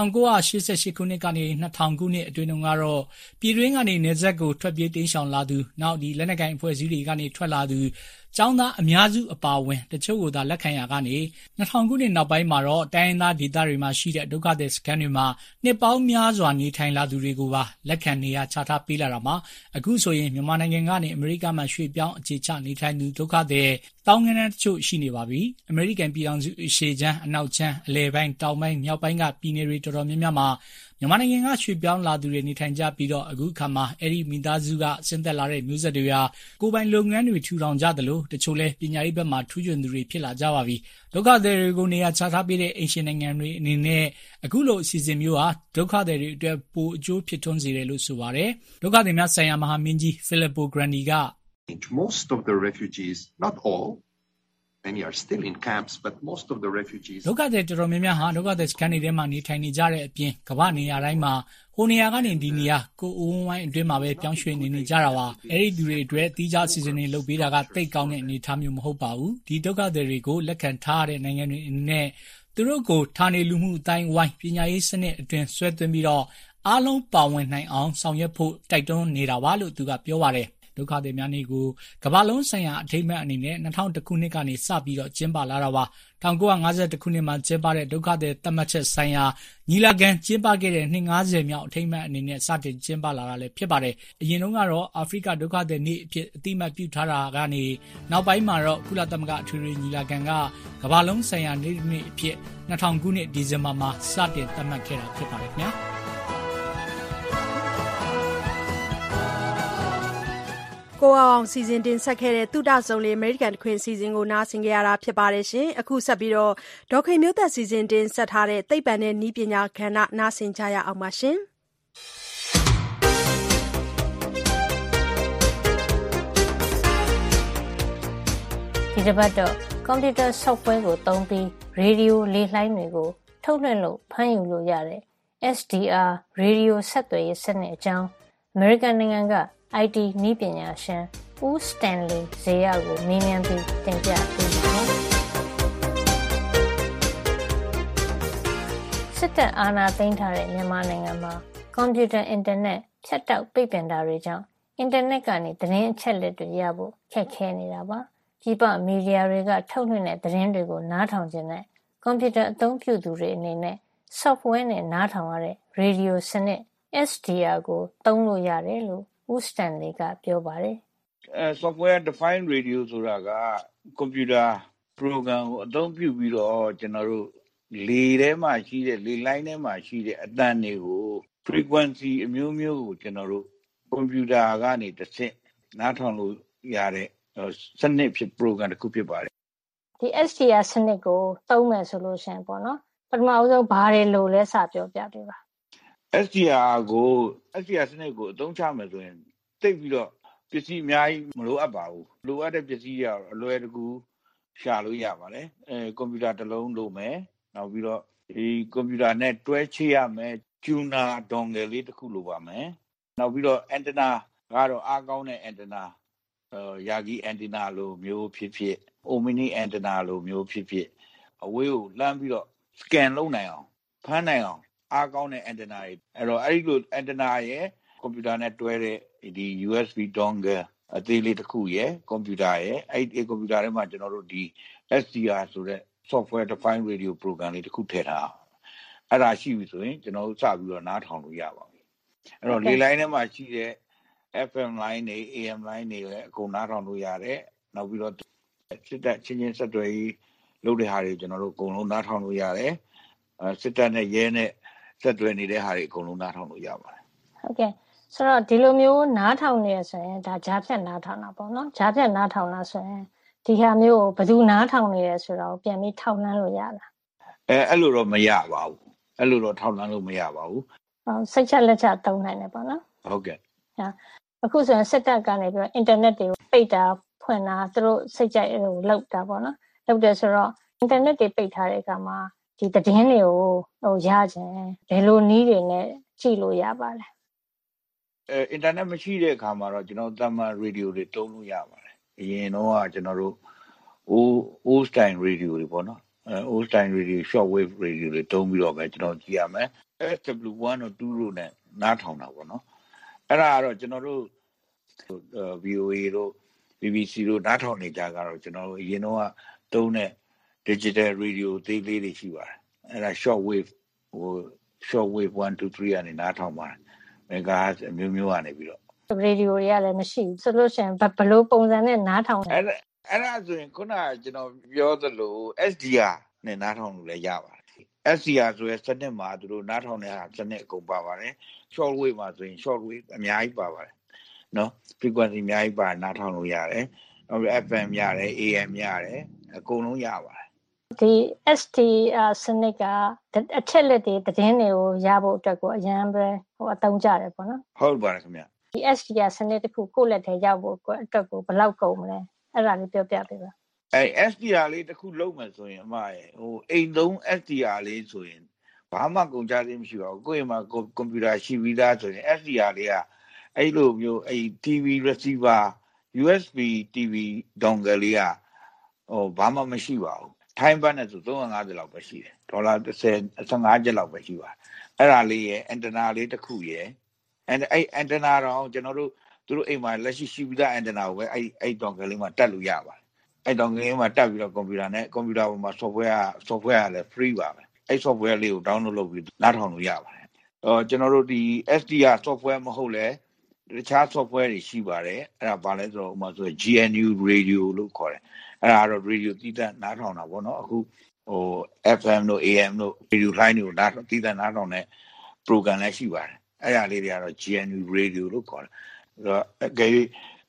1988ခုနှစ်ကနေ2000ခုနှစ်အတွင်းကတော့ပြည်တွင်းကနေနယ်စပ်ကိုထွက်ပြေးတိမ်းရှောင်လာသူနောက်ဒီလက်နက်ကိုင်အဖွဲ့အစည်းတွေကနေထွက်လာသူကျောင်းသားအများစုအပါအဝင်တချို့ကိုသာလက်ခံရကနေ2000ခုနှစ်နောက်ပိုင်းမှာတော့တိုင်းရင်းသားဒေသတွေမှာရှိတဲ့ဒုက္ခသည်စခန်းတွေမှာနှစ်ပေါင်းများစွာနေထိုင်လာသူတွေကိုပါလက်ခံနေရချထားပေးလာတာမှာအခုဆိုရင်မြန်မာနိုင်ငံကနေအမေရိကမှာရွှေ့ပြောင်းအခြေချနေထိုင်သူဒုက္ခသည်တောင်းငန်းတချို့ရှိနေပါပြီအမေရိကန်ပြည်ထောင်စုအရှေ့ချမ်းအနောက်ချမ်းအလယ်ပိုင်းတောင်ပိုင်းမြောက်ပိုင်းကပြည်နယ်တွေတော်တော်များများမှာမြန်မာနိုင်ငံကရွှေ့ပြောင်းလာသူတွေနေထိုင်ကြပြီးတော့အခုခါမှာအဲ့ဒီမိသားစုကဆင်းသက်လာတဲ့မျိုးဆက်တွေဟာကိုယ်ပိုင်လုပ်ငန်းတွေထူထောင်ကြသလိုတချို့လဲပညာရေးဘက်မှာထူးချွန်သူတွေဖြစ်လာကြပါပြီဒုက္ခသည်တွေကိုနေရာချထားပေးတဲ့အိမ်ရှင်နိုင်ငံတွေအနေနဲ့အခုလိုအစီအစဉ်မျိုးဟာဒုက္ခသည်တွေအတွက်ပိုအကျိုးဖြစ်ထွန်းစေတယ်လို့ဆိုပါတယ်ဒုက္ခသည်များဆိုင်ရာမဟာမင်းကြီး Filippo Grandi က Most of the refugees, not all, many are still in camps, but most of the refugees ဒုက္ခသည်တော်တော်များများဟာဒုက္ခသည်စခန်းတွေထဲမှာနေထိုင်နေကြတဲ့အပြင်ကမ္ဘာနေရာတိုင်းမှာဟိုနေရာကနေဒီနေရာကိုအုံဝိုင်းအတွင်းမှာပဲပြောင်းရွှေ့နေကြတာပါအဲ့ဒီသူတွေအတွက်တီးခြားစီစဉ်နေလုပ်ပေးတာကတိတ်ကောင်းတဲ့အနေအထားမျိုးမဟုတ်ပါဘူးဒီဒုက္ခသည်တွေကိုလက်ခံထားတဲ့နိုင်ငံတွေအနေနဲ့သူတို့ကိုဌာနေလူမှုအတိုင်းဝိုင်းပညာရေးစနစ်အတွင်းဆွဲသွင်းပြီးတော့အားလုံးပါဝင်နိုင်အောင်ဆောင်ရွက်ဖို့တိုက်တွန်းနေတာပါလို့သူကပြောပါတယ်ဒုက္ခသည်များနေ့ကိုကမ္ဘာလုံးဆိုင်ရာအထိမ်းအမှတ်အနေနဲ့2001ခုနှစ်ကနေစပြီးတော့ကျင်းပလာတာပါ1951ခုနှစ်မှာကျင်းပတဲ့ဒုက္ခသည်သတ်မှတ်ချက်ဆိုင်ရာညီလာခံကျင်းပခဲ့တဲ့နှစ်90မြောက်အထိမ်းအမှတ်အနေနဲ့စတင်ကျင်းပလာတာလည်းဖြစ်ပါတယ်အရင်တုန်းကတော့အာဖရိကဒုက္ခသည်နေ့အဖြစ်အတိအမှတ်ပြုထားတာကနေနောက်ပိုင်းမှာတော့ကုလသမဂ္ဂအထွေထွေညီလာခံကကမ္ဘာလုံးဆိုင်ရာနေ့အဖြစ်2000ခုနှစ်ဒီဇင်ဘာမှာစတင်သတ်မှတ်ခဲ့တာဖြစ်ပါတယ်ခင်ဗျာကိုအောင်စီစဉ်တင်ဆက်ခဲ့တဲ့တုဒ္ဒစုံလေးအမေရိကန်တခွင်စီစဉ်ကိုနားဆင်ကြရတာဖြစ်ပါတယ်ရှင်။အခုဆက်ပြီးဒေါ်ခင်မျိုးသက်စီစဉ်တင်ဆက်ထားတဲ့သိပ္ပံနဲ့နည်းပညာကဏ္ဍနားဆင်ကြရအောင်ပါရှင်။ဒီတစ်ပတ်တော့ကွန်ပျူတာ software ကိုသုံးပြီးရေဒီယိုလေလှိုင်းတွေကိုထုတ်လွှင့်လို့ဖမ်းယူလို့ရတဲ့ SDR ရေဒီယိုဆက်သွယ်ရေးစနစ်အကြောင်းအမေရိကန်နိုင်ငံက IT နည်းပညာရှင်ဦးစတန်လီဇေယျကိုမေးမြန်းပြီးတင်ပြပေးပါမယ်။စစ်တပ်အာဏာသိမ်းထားတဲ့မြန်မာနိုင်ငံမှာကွန်ပျူတာအင်တာနက်ဖြတ်တောက်ပိတ်ပင်တာတွေကြောင့်အင်တာနက်ကနေသတင်းအချက်အလက်တွေရဖို့ခက်ခဲနေတာပါ။ပြည်ပမီဒီယာတွေကထုတ်လွှင့်တဲ့သတင်းတွေကိုနားထောင်ခြင်းနဲ့ကွန်ပျူတာအသုံးပြုသူတွေအနေနဲ့ software နဲ့နားထောင်ရတဲ့ radio စနစ် SDR ကိုသုံးလို့ရတယ်လို့ဦးစတန်လီကပြောပါတယ်။ software defined radio ဆိုတာကကွန်ပျူတာ program ကိုအသုံးပြုပြီးတော့ကျွန်တော်တို့လေထဲမှာရှိတဲ့လေလိုင်းထဲမှာရှိတဲ့အသံတွေကို frequency အမျိုးမျိုးကိုကျွန်တော်တို့ကွန်ပျူတာကနေတစ်ဆင့်နားထောင်လို့ရတဲ့စနစ်ဖြစ် program တစ်ခုဖြစ်ပါတယ်။ဒီ SDR စနစ်ကိုသုံးမယ်ဆိုလို့ရှိရင်ပေါ့နော်ပထမဆုံးဘာတွေလို့လဲစပြောပြပေးပါ SDR စနစ်ကိုအသုံးချမယ်ဆိုရင်သိပြီးတော့ပစ္စည်းအများကြီးမလိုအပ်ပါဘူးလိုအပ်တဲ့ပစ္စည်းတွေအလွယ်တကူရှာလို့ရပါတယ်ကွန်ပျူတာတစ်လုံးလိုမယ်နောက်ပြီးတော့ဒီကွန်ပျူတာနဲ့တွဲချိရမယ်ကျူနာဒွန်ဂယ်လေးတစ်ခုလိုပါမယ်နောက်ပြီးတော့အန်တနာကတော့အားကောင်းတဲ့အန်တနာယာဂီအန်တနာလိုမျိုးဖြစ်ဖြစ်အိုမီနီအန်တနာလိုမျိုးဖြစ်ဖြစ်အဝေးကိုလှမ်းပြီးတော့ scan လုပ်နိုင်အောင်ဖမ်းနိုင်အောင်အားကောင်းတဲ့အန်တနာတွေအဲ့တော့အဲ့ဒီလိုအန်တနာရဲ့ကွန်ပျူတာနဲ့တွဲတဲ့ဒီ USB dongle အသေးလေးတစ်ခုရဲ့ကွန်ပျူတာရဲ့အဲ့ဒီကွန်ပျူတာထဲမှာကျွန်တော်တို့ဒီ SDR ဆိုတဲ့ software defined radio program လေးတစ်ခုထည့်ထားအဲ့ဒါရှိပြီဆိုရင်ကျွန်တော်တို့စပြီးတော့နားထောင်လို့ရပါပြီအဲ့တော့လေလိုင်းထဲမှာရှိတဲ့ FM line တွေ AM line တွေလည်းအကုန်နားထောင်လို့ရတယ်နောက်ပြီးတော့စစ်တပ်ချင်းဆက်သွယ်ရေးလုပ်တဲ့ဟာတွေကျွန်တော်တို့အကုန်လုံးနားထောင်လို့ရတယ်စစ်တပ်နဲ့ရဲနဲ့ဆက်သွယ်နေတဲ့ဟာတွေအကုန်လုံးနားထောင်လို့ရပါတယ်ဟုတ်ကဲ့ဆိုတော့ဒီလိုမျိုးနားထောင်နေရဆိုရင်ဒါကြားဖြတ်နားထောင်တာပေါ့နော်ကြားဖြတ်နားထောင်လားဆိုရင်ဒီဟာမျိုးကိုဘယ်သူနားထောင်နေရဆိုတော့ပြန်ပြီးထောက်လှမ်းလို့ရလားအဲ့လိုတော့မရပါဘူးအဲ့လိုတော့ထောက်လှမ်းလို့မရပါဘူးစိတ်ချက်လက်ချက်သုံးနိုင်တယ်ပေါ့နော်ဟုတ်ကဲ့အခုဆိုရင်စစ်တပ်ကနေပြီးတော့အင်တာနက်တွေကိုပိတ်တာဖွင့်တာသူတို့စိတ်ကြိုက်လောက်တာပေါ့နော်လောက်တယ်ဆိုတော့အင်တာနက်တွေပိတ်ထားတဲ့အခါမှာဒီသတင်းတွေကိုရခြင်းဘယ်လိုနည်းတွေနဲ့ကြည့်လို့ရပါလဲအင်တာနက်မရှိတဲ့အခါမှာတော့ကျွန်တော်သမ္မာရေဒီယိုတွေသုံးလို့ရပါတယ်အရင်တော့ကကျွန်တော်တို့old style radio တွေပေါ့နော်old style radio short wave radio တွေသုံးပြီးတော့ပဲကျွန်တော်ကြည့်ရမယ် SW1 or 2တို့နဲ့နားထောင်တာပေါ့နော်အဲ့ဒါကတော့ကျွန်တော်တို့ VOA တို့ BBC တို့နားထောင်နေကြကတော့ကျွန်တော်တို့အရင်တော့ကသုံးတဲ့ digital radio သေးလေးတွေရှိပါတယ်အဲ့ဒါ short wave 1 2 3ကနေနားထောင်ပါတယ်megahertz အမျိုးမျိုးကနေပြီးတော့ radio တွေကလည်းမရှိဘူးဆိုလို့ရှိရင်ဘယ်လိုပုံစံနဲ့နားထောင်အဲ့ဒါဆိုရင်ခုနကကျွန်တော်ပြောသလို SDR နဲ့နားထောင်လို့လည်းရပါတယ် SDR ဆိုရယ်စနစ်မှာသူတို့နားထောင်တဲ့ဟာစနစ်အကုန်ပါပါတယ် short wave မှာဆိုရင် short wave အများကြီးပါပါတယ်နော် frequency အများကြီးပါနားထောင်လို့ရတယ်နောက် FM ရတယ် AM ရတယ်အကုန်လုံးရပါတယ်ဒီ SDR စနစ်ကအချက်လက်တွေသတင်းတွေကိုရဖို့အတွက်ကိုအရင်ပဲအသုံးကြတယ်ပေါ့နော်ဟုတ်ပါတယ်ခင်ဗျဒီ SDR စနစ်တစ်ခုကိုယ့်လက်ထဲရောက်ဖို့အတွက်ကိုဘယ်လောက်ကုန်မလဲအဲ့ဒါလေးပြောပြပေးပါ SDR လေးတစ်ခုလုံးမယ်ဆိုရင်အမရဲ့အိမ်သုံး SDR လေးဆိုရင်ဘာမှကုန်ကြသေးမရှိပါဘူးကိုယ့်အိမ်မှာကွန်ပျူတာရှိပြီးသားဆိုရင် SDR လေးကအဲ့လိုမျိုးအဲ့ TV receiver USB TV dongle လေးကဘာမှမရှိပါဘူးထိုင်းဘတ်နဲ့ဆို350လောက်ပဲရှိတယ်ဒေါ်လာ15ကျပ်လောက်ပဲရှိပါတယ်အဲ့ဒါလေးရဲ့အန်တနာလေးတစ်ခုရဲ့အဲ့အန်တနာတော့ကျွန်တော်တို့သူတို့အိမ်မှာလက်ရှိပြီးသားအန်တနာကိုပဲအဲ့ dongle လေးမှာတက်လို့ရပါတယ်အဲ့ dongle လေးမှာတက်ပြီးတော့ကွန်ပျူတာပေါ်မှာ software ကလည်း free ပါပဲအဲ့ software လေးကို download လုပ်ပြီးနားထောင်လို့ရပါတယ်ကျွန်တော်တို့ဒီ SDR software မဟုတ်လဲတခြား software တွေရှိပါတယ်အဲ့ဒါဘာလဲဆိုတော့ဥပမာဆို GNU radio လို့ခေါ်တယ်အဲ့ဒါကတော့ radio တီးသန့်နားထောင်တာပေါ့နော်အခုFM တို့ AM တို့ radio line တွေကိုတီးသန့်နားထောင်တဲ့ program လည်းရှိပါတယ်အဲ့ဒါလေးတွေကတော့ GNU radio လို့ခေါ်တယ်အဲ့တော့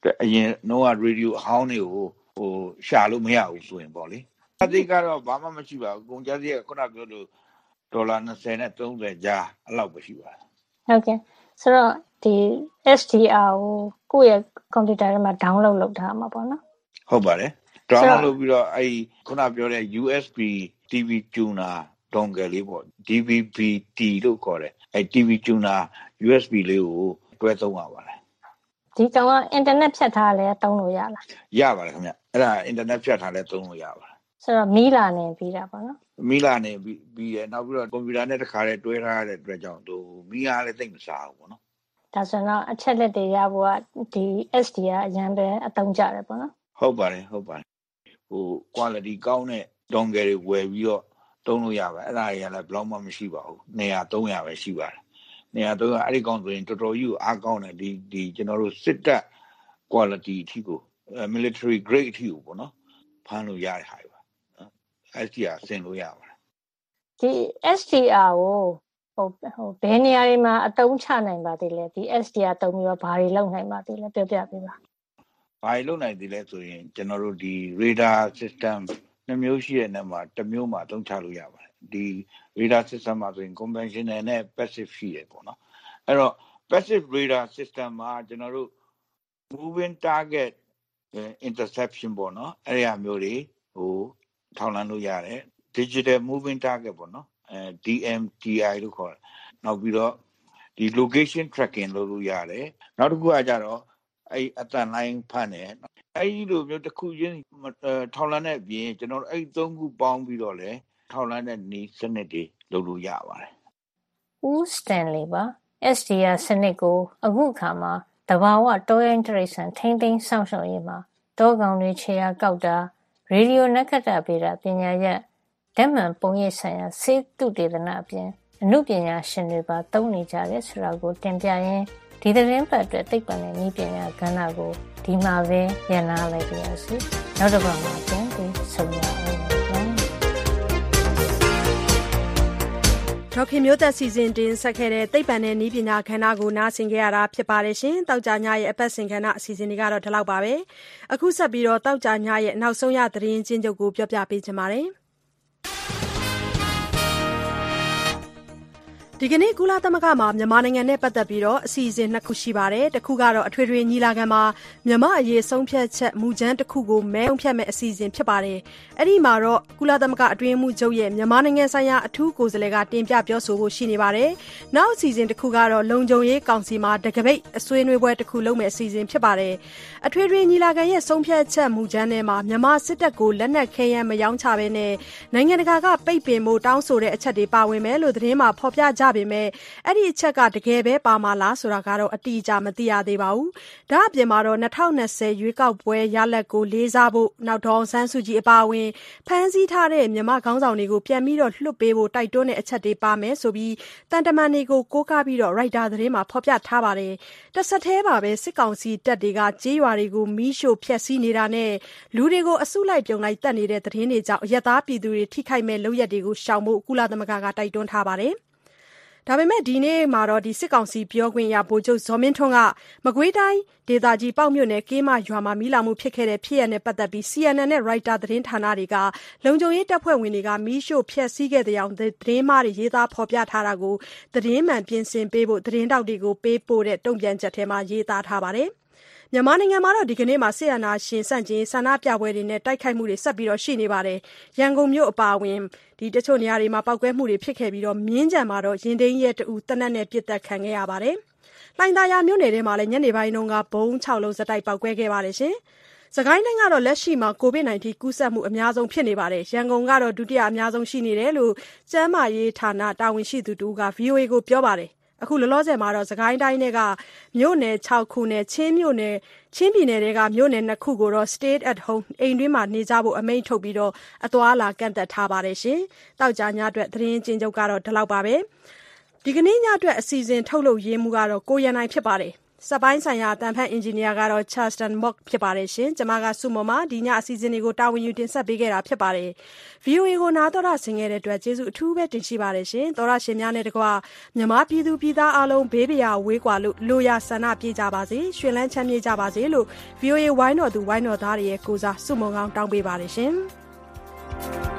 အရင်တော့ရေဒီယိုအဟောင်းတွေကိုရှာလို့မရဘူးဆိုရင်ပေါ့လေအသိကတော့ဘာမှမရှိပါဘူးကုန်ကြစည်ကခုနပြောလို့ဒေါ်လာ20နဲ့30ကြားအဲ့လောက်ပဲရှိပါတယ်ဟုတ်ကဲ့ဆိုတော့ဒီ SDR ကိုကိုယ့်ရဲ့ကွန်ပျူတာထဲမှာ download လုပ်ထားမှာပေါ့နော်ဟုတ်ပါတယ် download လုပ်ပြီးတော့အဲ့ခုနပြောတဲ့ USB TV tuner dongle လေးပေါ့ DVB-T လို့ခေါ်တယ်အဲ့ TV tuner USB လေးကိုတွဲသုံးရပါတယ်ဒီကောင်ကအင်တာနက်ဖြတ်ထားလဲသုံးလို့ရလားရပါတယ်ခင်ဗျအဲ့ဒါအင်တာနက်ဖြတ်ထားလဲသုံးလို့ရပါတယ်ဆိုတော့မီလာနေပြီးတာပေါ့နော်မီလာနေပြီးရနောက်ပြီးတော့ကွန်ပျူတာနဲ့တစ်ခါတည်းတွဲထားရတဲ့အတွက်ကြောင့်မီအားလည်းသိမ့်မစားဘူးပေါ့နော်ဒါဆိုတော့အချက်လက်တွေရဖို့ကဒီ SD ကအရင်ပဲအသုံးကျတယ်ပေါ့နော်ဟုတ်ပါတယ်quality ကောင်းတဲ့ dongle တွေဝယ်ပြီးတော့သုံးလို့ရပါတယ်အဲ့ဒါတွေကလည်းဘယ်တော့မှမရှိပါဘူး200-300ပဲရှိပါတယ်200-300အဲ့ဒီကောင်းဆိုရင်တော်တော်ကြီးကိုအားကောင်းတယ်ဒီကျွန်တော်တို့စစ်တပ် quality အထိကိုmilitary grade အထိကိုပေါ့နော်ဖမ်းလို့ရတဲ့ဟာတွေပါနော် SDR ဆင်လို့ရပါတယ်ဒီ SDR ကိုဘယ်နေရာတွေမှာအသုံးချနိုင်ပါသေးလဲဒီ SDR သုံးပြီးတော့ဘာတွေလုပ်နိုင်ပါသေးလဲပြောပြပေးပါဘာတွေလုပ်နိုင်သေးလဲဆိုရင်ကျွန်တော်တို့ဒီ radar system နှစ်မျိုးရှိတဲ့နေရာမှာတစ်မျိုးမှာသုံးချလို့ရပါတယ်ဒီ radar system မှာဆိုရင် conventional နဲ့ passive ရှိတယ်ပေါ့နော်အဲ့တော့ passive radar system မှာကျွန်တော်တို့ moving target interception ပေါ့နော်အဲ့ဒီအမျိုးတွေထောက်လှမ်းလို့ရတယ် digital moving target ပေါ့နော်DMTI လို့ခေါ်တယ်နောက်ပြီးတော့ဒီ location tracking လုပ်လို့ရတယ်နောက်တစ်ခုကကြတော့အဲ့အတန်လိုင်းဖတ်နေအဲ့ဒီလိုမျိုးတစ်ခုချင်းထောက်လှမ်းတဲ့အပြင်ကျွန်တော်အဲ့သုံးခုပေါင်းပြီးတော့လေထောက်လှမ်းတဲ့နေစနစ်တွေလုပ်လို့ရပါတယ်ဦးစတန်လီပါ SDR စနစ်ကိုအခုအခါမှာတဘာဝတောရိုင်းတရိတ်ဆန်ထိမ့်သိမ်းစောင့်ရှောက်ရေးမှာတောကောင်တွေခြေရာကောက်တာရေဒီယိုနက္ခတ္တဗေဒပညာရပ်ဓာတ်မှန်ပုံရိပ်ဆိုင်ရာဆေးသုတေသနအပြင်အမှုပညာရှင်တွေပါသုံးနေကြတယ်ဆိုတာကိုတင်ပြရင်းဒီသတင်းပတ်အတွက်သိပ္ပံနဲ့နည်းပညာကဏ္ဍကိုဒီမှာပဲရန်နာလိုက်ပါရစေ။နောက်တစ်ပတ်မှာပြန်ပြီးဆုံရအောင်ပါ။ဒေါခင်မျိုးသက်စီစဉ်တင်ဆက်ခဲ့တဲ့သိပ္ပံနဲ့နည်းပညာကဏ္ဍကိုနားဆင်ကြရတာဖြစ်ပါတယ်ရှင်။တောက်ကြညရဲ့အပတ်စဉ်ကဏ္ဍအစီအစဉ်တွေကတော့ဒီလောက်ပါပဲ။အခုဆက်ပြီးတော့တောက်ကြညရဲ့နောက်ဆုံးရသတင်းချင်းချုပ်ကိုပြောပြပေးချင်ပါတယ်။ဒီကနေ့ကုလသမဂ္ဂမှာမြန်မာနိုင်ငံနဲ့ပတ်သက်ပြီးတော့အစီအစဉ်နှစ်ခုရှိပါတယ်။တစ်ခုကတော့အထွေထွေညီလာခံမှာမြန်မာအရေးဆုံးဖြတ်ချက်မူကြမ်းတစ်ခုကိုမဲဆုံးဖြတ်မဲ့အစီအစဉ်ဖြစ်ပါတယ်။အဲ့ဒီမှာတော့ကုလသမဂ္ဂအတွင်းမှုချုပ်ရဲ့မြန်မာနိုင်ငံဆိုင်ရာအထူးကိုယ်စားလှယ်ကတင်ပြပြောဆိုဖို့ရှိနေပါတယ်။နောက်အစီအစဉ်တစ်ခုကတော့လုံခြုံရေးကောင်စီမှာတကပိတ်အဆွေးနွေးပွဲတစ်ခုလုပ်မဲ့အစီအစဉ်ဖြစ်ပါတယ်။အထွေထွေညီလာခံရဲ့ဆုံးဖြတ်ချက်မူကြမ်းထဲမှာမြန်မာစစ်တပ်ကိုလက်နက်ခဲယမ်းမရောင်းချဘဲနဲ့နိုင်ငံတကာကပိတ်ပင်ဖို့တောင်းဆိုတဲ့အချက်တွေပါဝင်မယ်လို့သတင်းမှာဖော်ပြကြပေမဲ့အဲ့ဒီအချက်ကတကယ်ပဲပါမလားဆိုတာကတော့အတိအကျမသိရသေးပါဘူး။ဒါအပြင်မှာတော့2020ရွေးကောက်ပွဲရလဒ်ကိုလေးစားဖို့နောက်ဒေါအောင်ဆန်းစုကြည်အပါအဝင်ဖမ်းဆီးထားတဲ့မြန်မာခေါင်းဆောင်တွေကိုပြန်ပြီးတော့လွှတ်ပေးဖို့တိုက်တွန်းတဲ့အချက်တွေပါမယ်ဆိုပြီးတန်တမန်တွေကိုကိုးကားပြီးတော့ Reuters သတင်းမှာဖော်ပြထားပါတယ်။တစ်ဆက်တည်းပါပဲစစ်ကောင်စီတပ်တွေကကြေးရွာတွေကိုမီးရှို့ဖျက်ဆီးနေတာနဲ့လူတွေကိုအစုလိုက်ပြုံလိုက်တက်နေတဲ့သတင်းတွေကြောင့်အယက်သားပြည်သူတွေထိခိုက်မဲ့လုပ်ရက်တွေကိုရှောင်ဖို့ကုလသမဂ္ဂကတိုက်တွန်းထားပါတယ်။ဒါပေမဲ့ဒီနေ့မှာတော့ဒီစစ်ကောင်စီပြောခွင့်ရဗိုလ်ချုပ်ဇော်မင်းထွန်းကမကွေးတိုင်းဒေသကြီးပေါ့မြို့နယ်ကေးမရွာမှာမီးလောင်မှုဖြစ်ခဲ့တဲ့ဖြစ်ရပ်နဲ့ပတ်သက်ပြီး CNN နဲ့ Reuters သတင်းဌာနတွေကလုံခြုံရေးတပ်ဖွဲ့ဝင်တွေကမီးရှို့ဖျက်ဆီးခဲ့တဲ့အောင်သတင်းမှားတွေရေးသားဖော်ပြထားတာကိုသတင်းမှန်ပြင်ဆင်ပေးဖို့သတင်းတောက်တွေကိုပေးပို့တဲ့တုံ့ပြန်ချက်ထဲမှာရေးသားထားပါတယ်။မြန်မာနိုင်ငံမှာတော့ဒီကနေ့မှာဆီယနာရှင်ဆန့်ကျင်ဆန္ဒပြပွဲတွေနဲ့တိုက်ခိုက်မှုတွေဆက်ပြီးတော့ရှိနေပါတယ်။ရန်ကုန်မြို့အပါအဝင်ဒီတချို့နေရာတွေမှာပောက်ကွဲမှုတွေဖြစ်ခဲ့ပြီးတော့မြင်းကြံမှာတော့ရင်သိမ်းရဲတူတနက်နဲ့ပြစ်တက်ခံခဲ့ရပါတယ်။လှိုင်သာယာမြို့နယ်ထဲမှာလည်းညနေပိုင်းတုန်းကဘုံ6လုံးစတိုက်ပောက်ကွဲခဲ့ပါတယ်ရှင်။စကိုင်းတိုင်းကတော့လက်ရှိမှာ COVID-19 ကူးစက်မှုအများဆုံးဖြစ်နေပါတယ်။ရန်ကုန်ကတော့ဒုတိယအများဆုံးရှိနေတယ်လို့ကျန်းမာရေးဌာနတာဝန်ရှိသူတို့က VOA ကိုပြောပါတယ်။အခုလောလောဆယ်မှာတော့စကိုင်းတိုင်းတွေကမြို့နယ်6ခုနဲ့ချင်းပြည်နယ်တွေကမြို့နယ်2ခုကိုတော့ stay at home အိမ်တွင်းမှာနေကြဖို့အမိန့်ထုတ်ပြီးတော့အသွားအလာကန့်သတ်ထားပါတယ်ရှင်။တောက်ကြညအတွက်သတင်းကျဉ်းချုပ်ကတော့ဒီလောက်ပါပဲ။ဒီကနေ့ညအတွက်အစီအစဉ်ထုတ်လုပ်ရေးမှုကတော့ကိုရန်နိုင်ဖြစ်ပါတယ်။စက်ပိုင်းဆိုင်ရာအသံဖတ်အင်ဂျင်နီယာကတော့ Charleston Mock ဖြစ်ပါတယ်ရှင်။ကျွန်မကစုမမဒီညအစီအစဉ်တွေကိုတာဝန်ယူတင်ဆက်ပေးခဲ့တာဖြစ်ပါတယ်။ VOA ကိုနားတော်တာဆင်ခဲ့တဲ့အတွက်ကျေးဇူးအထူးပဲတင်ရှိပါတယ်ရှင်။သောရရှင်များနဲ့တကွမြန်မာပြည်သူပြည်သားအားလုံးဘေးပရာဝေးကွာလို့လိုရာဆန္ဒပြေကြပါစေ။ရှင်လန်းချမ်းမြေ့ကြပါစေလို့ VOA ဝိုင်းတော်သူဝိုင်းတော်သားတွေရဲ့ကိုစားစုမုံကောင်းတောင်းပေးပါတယ်ရှင်။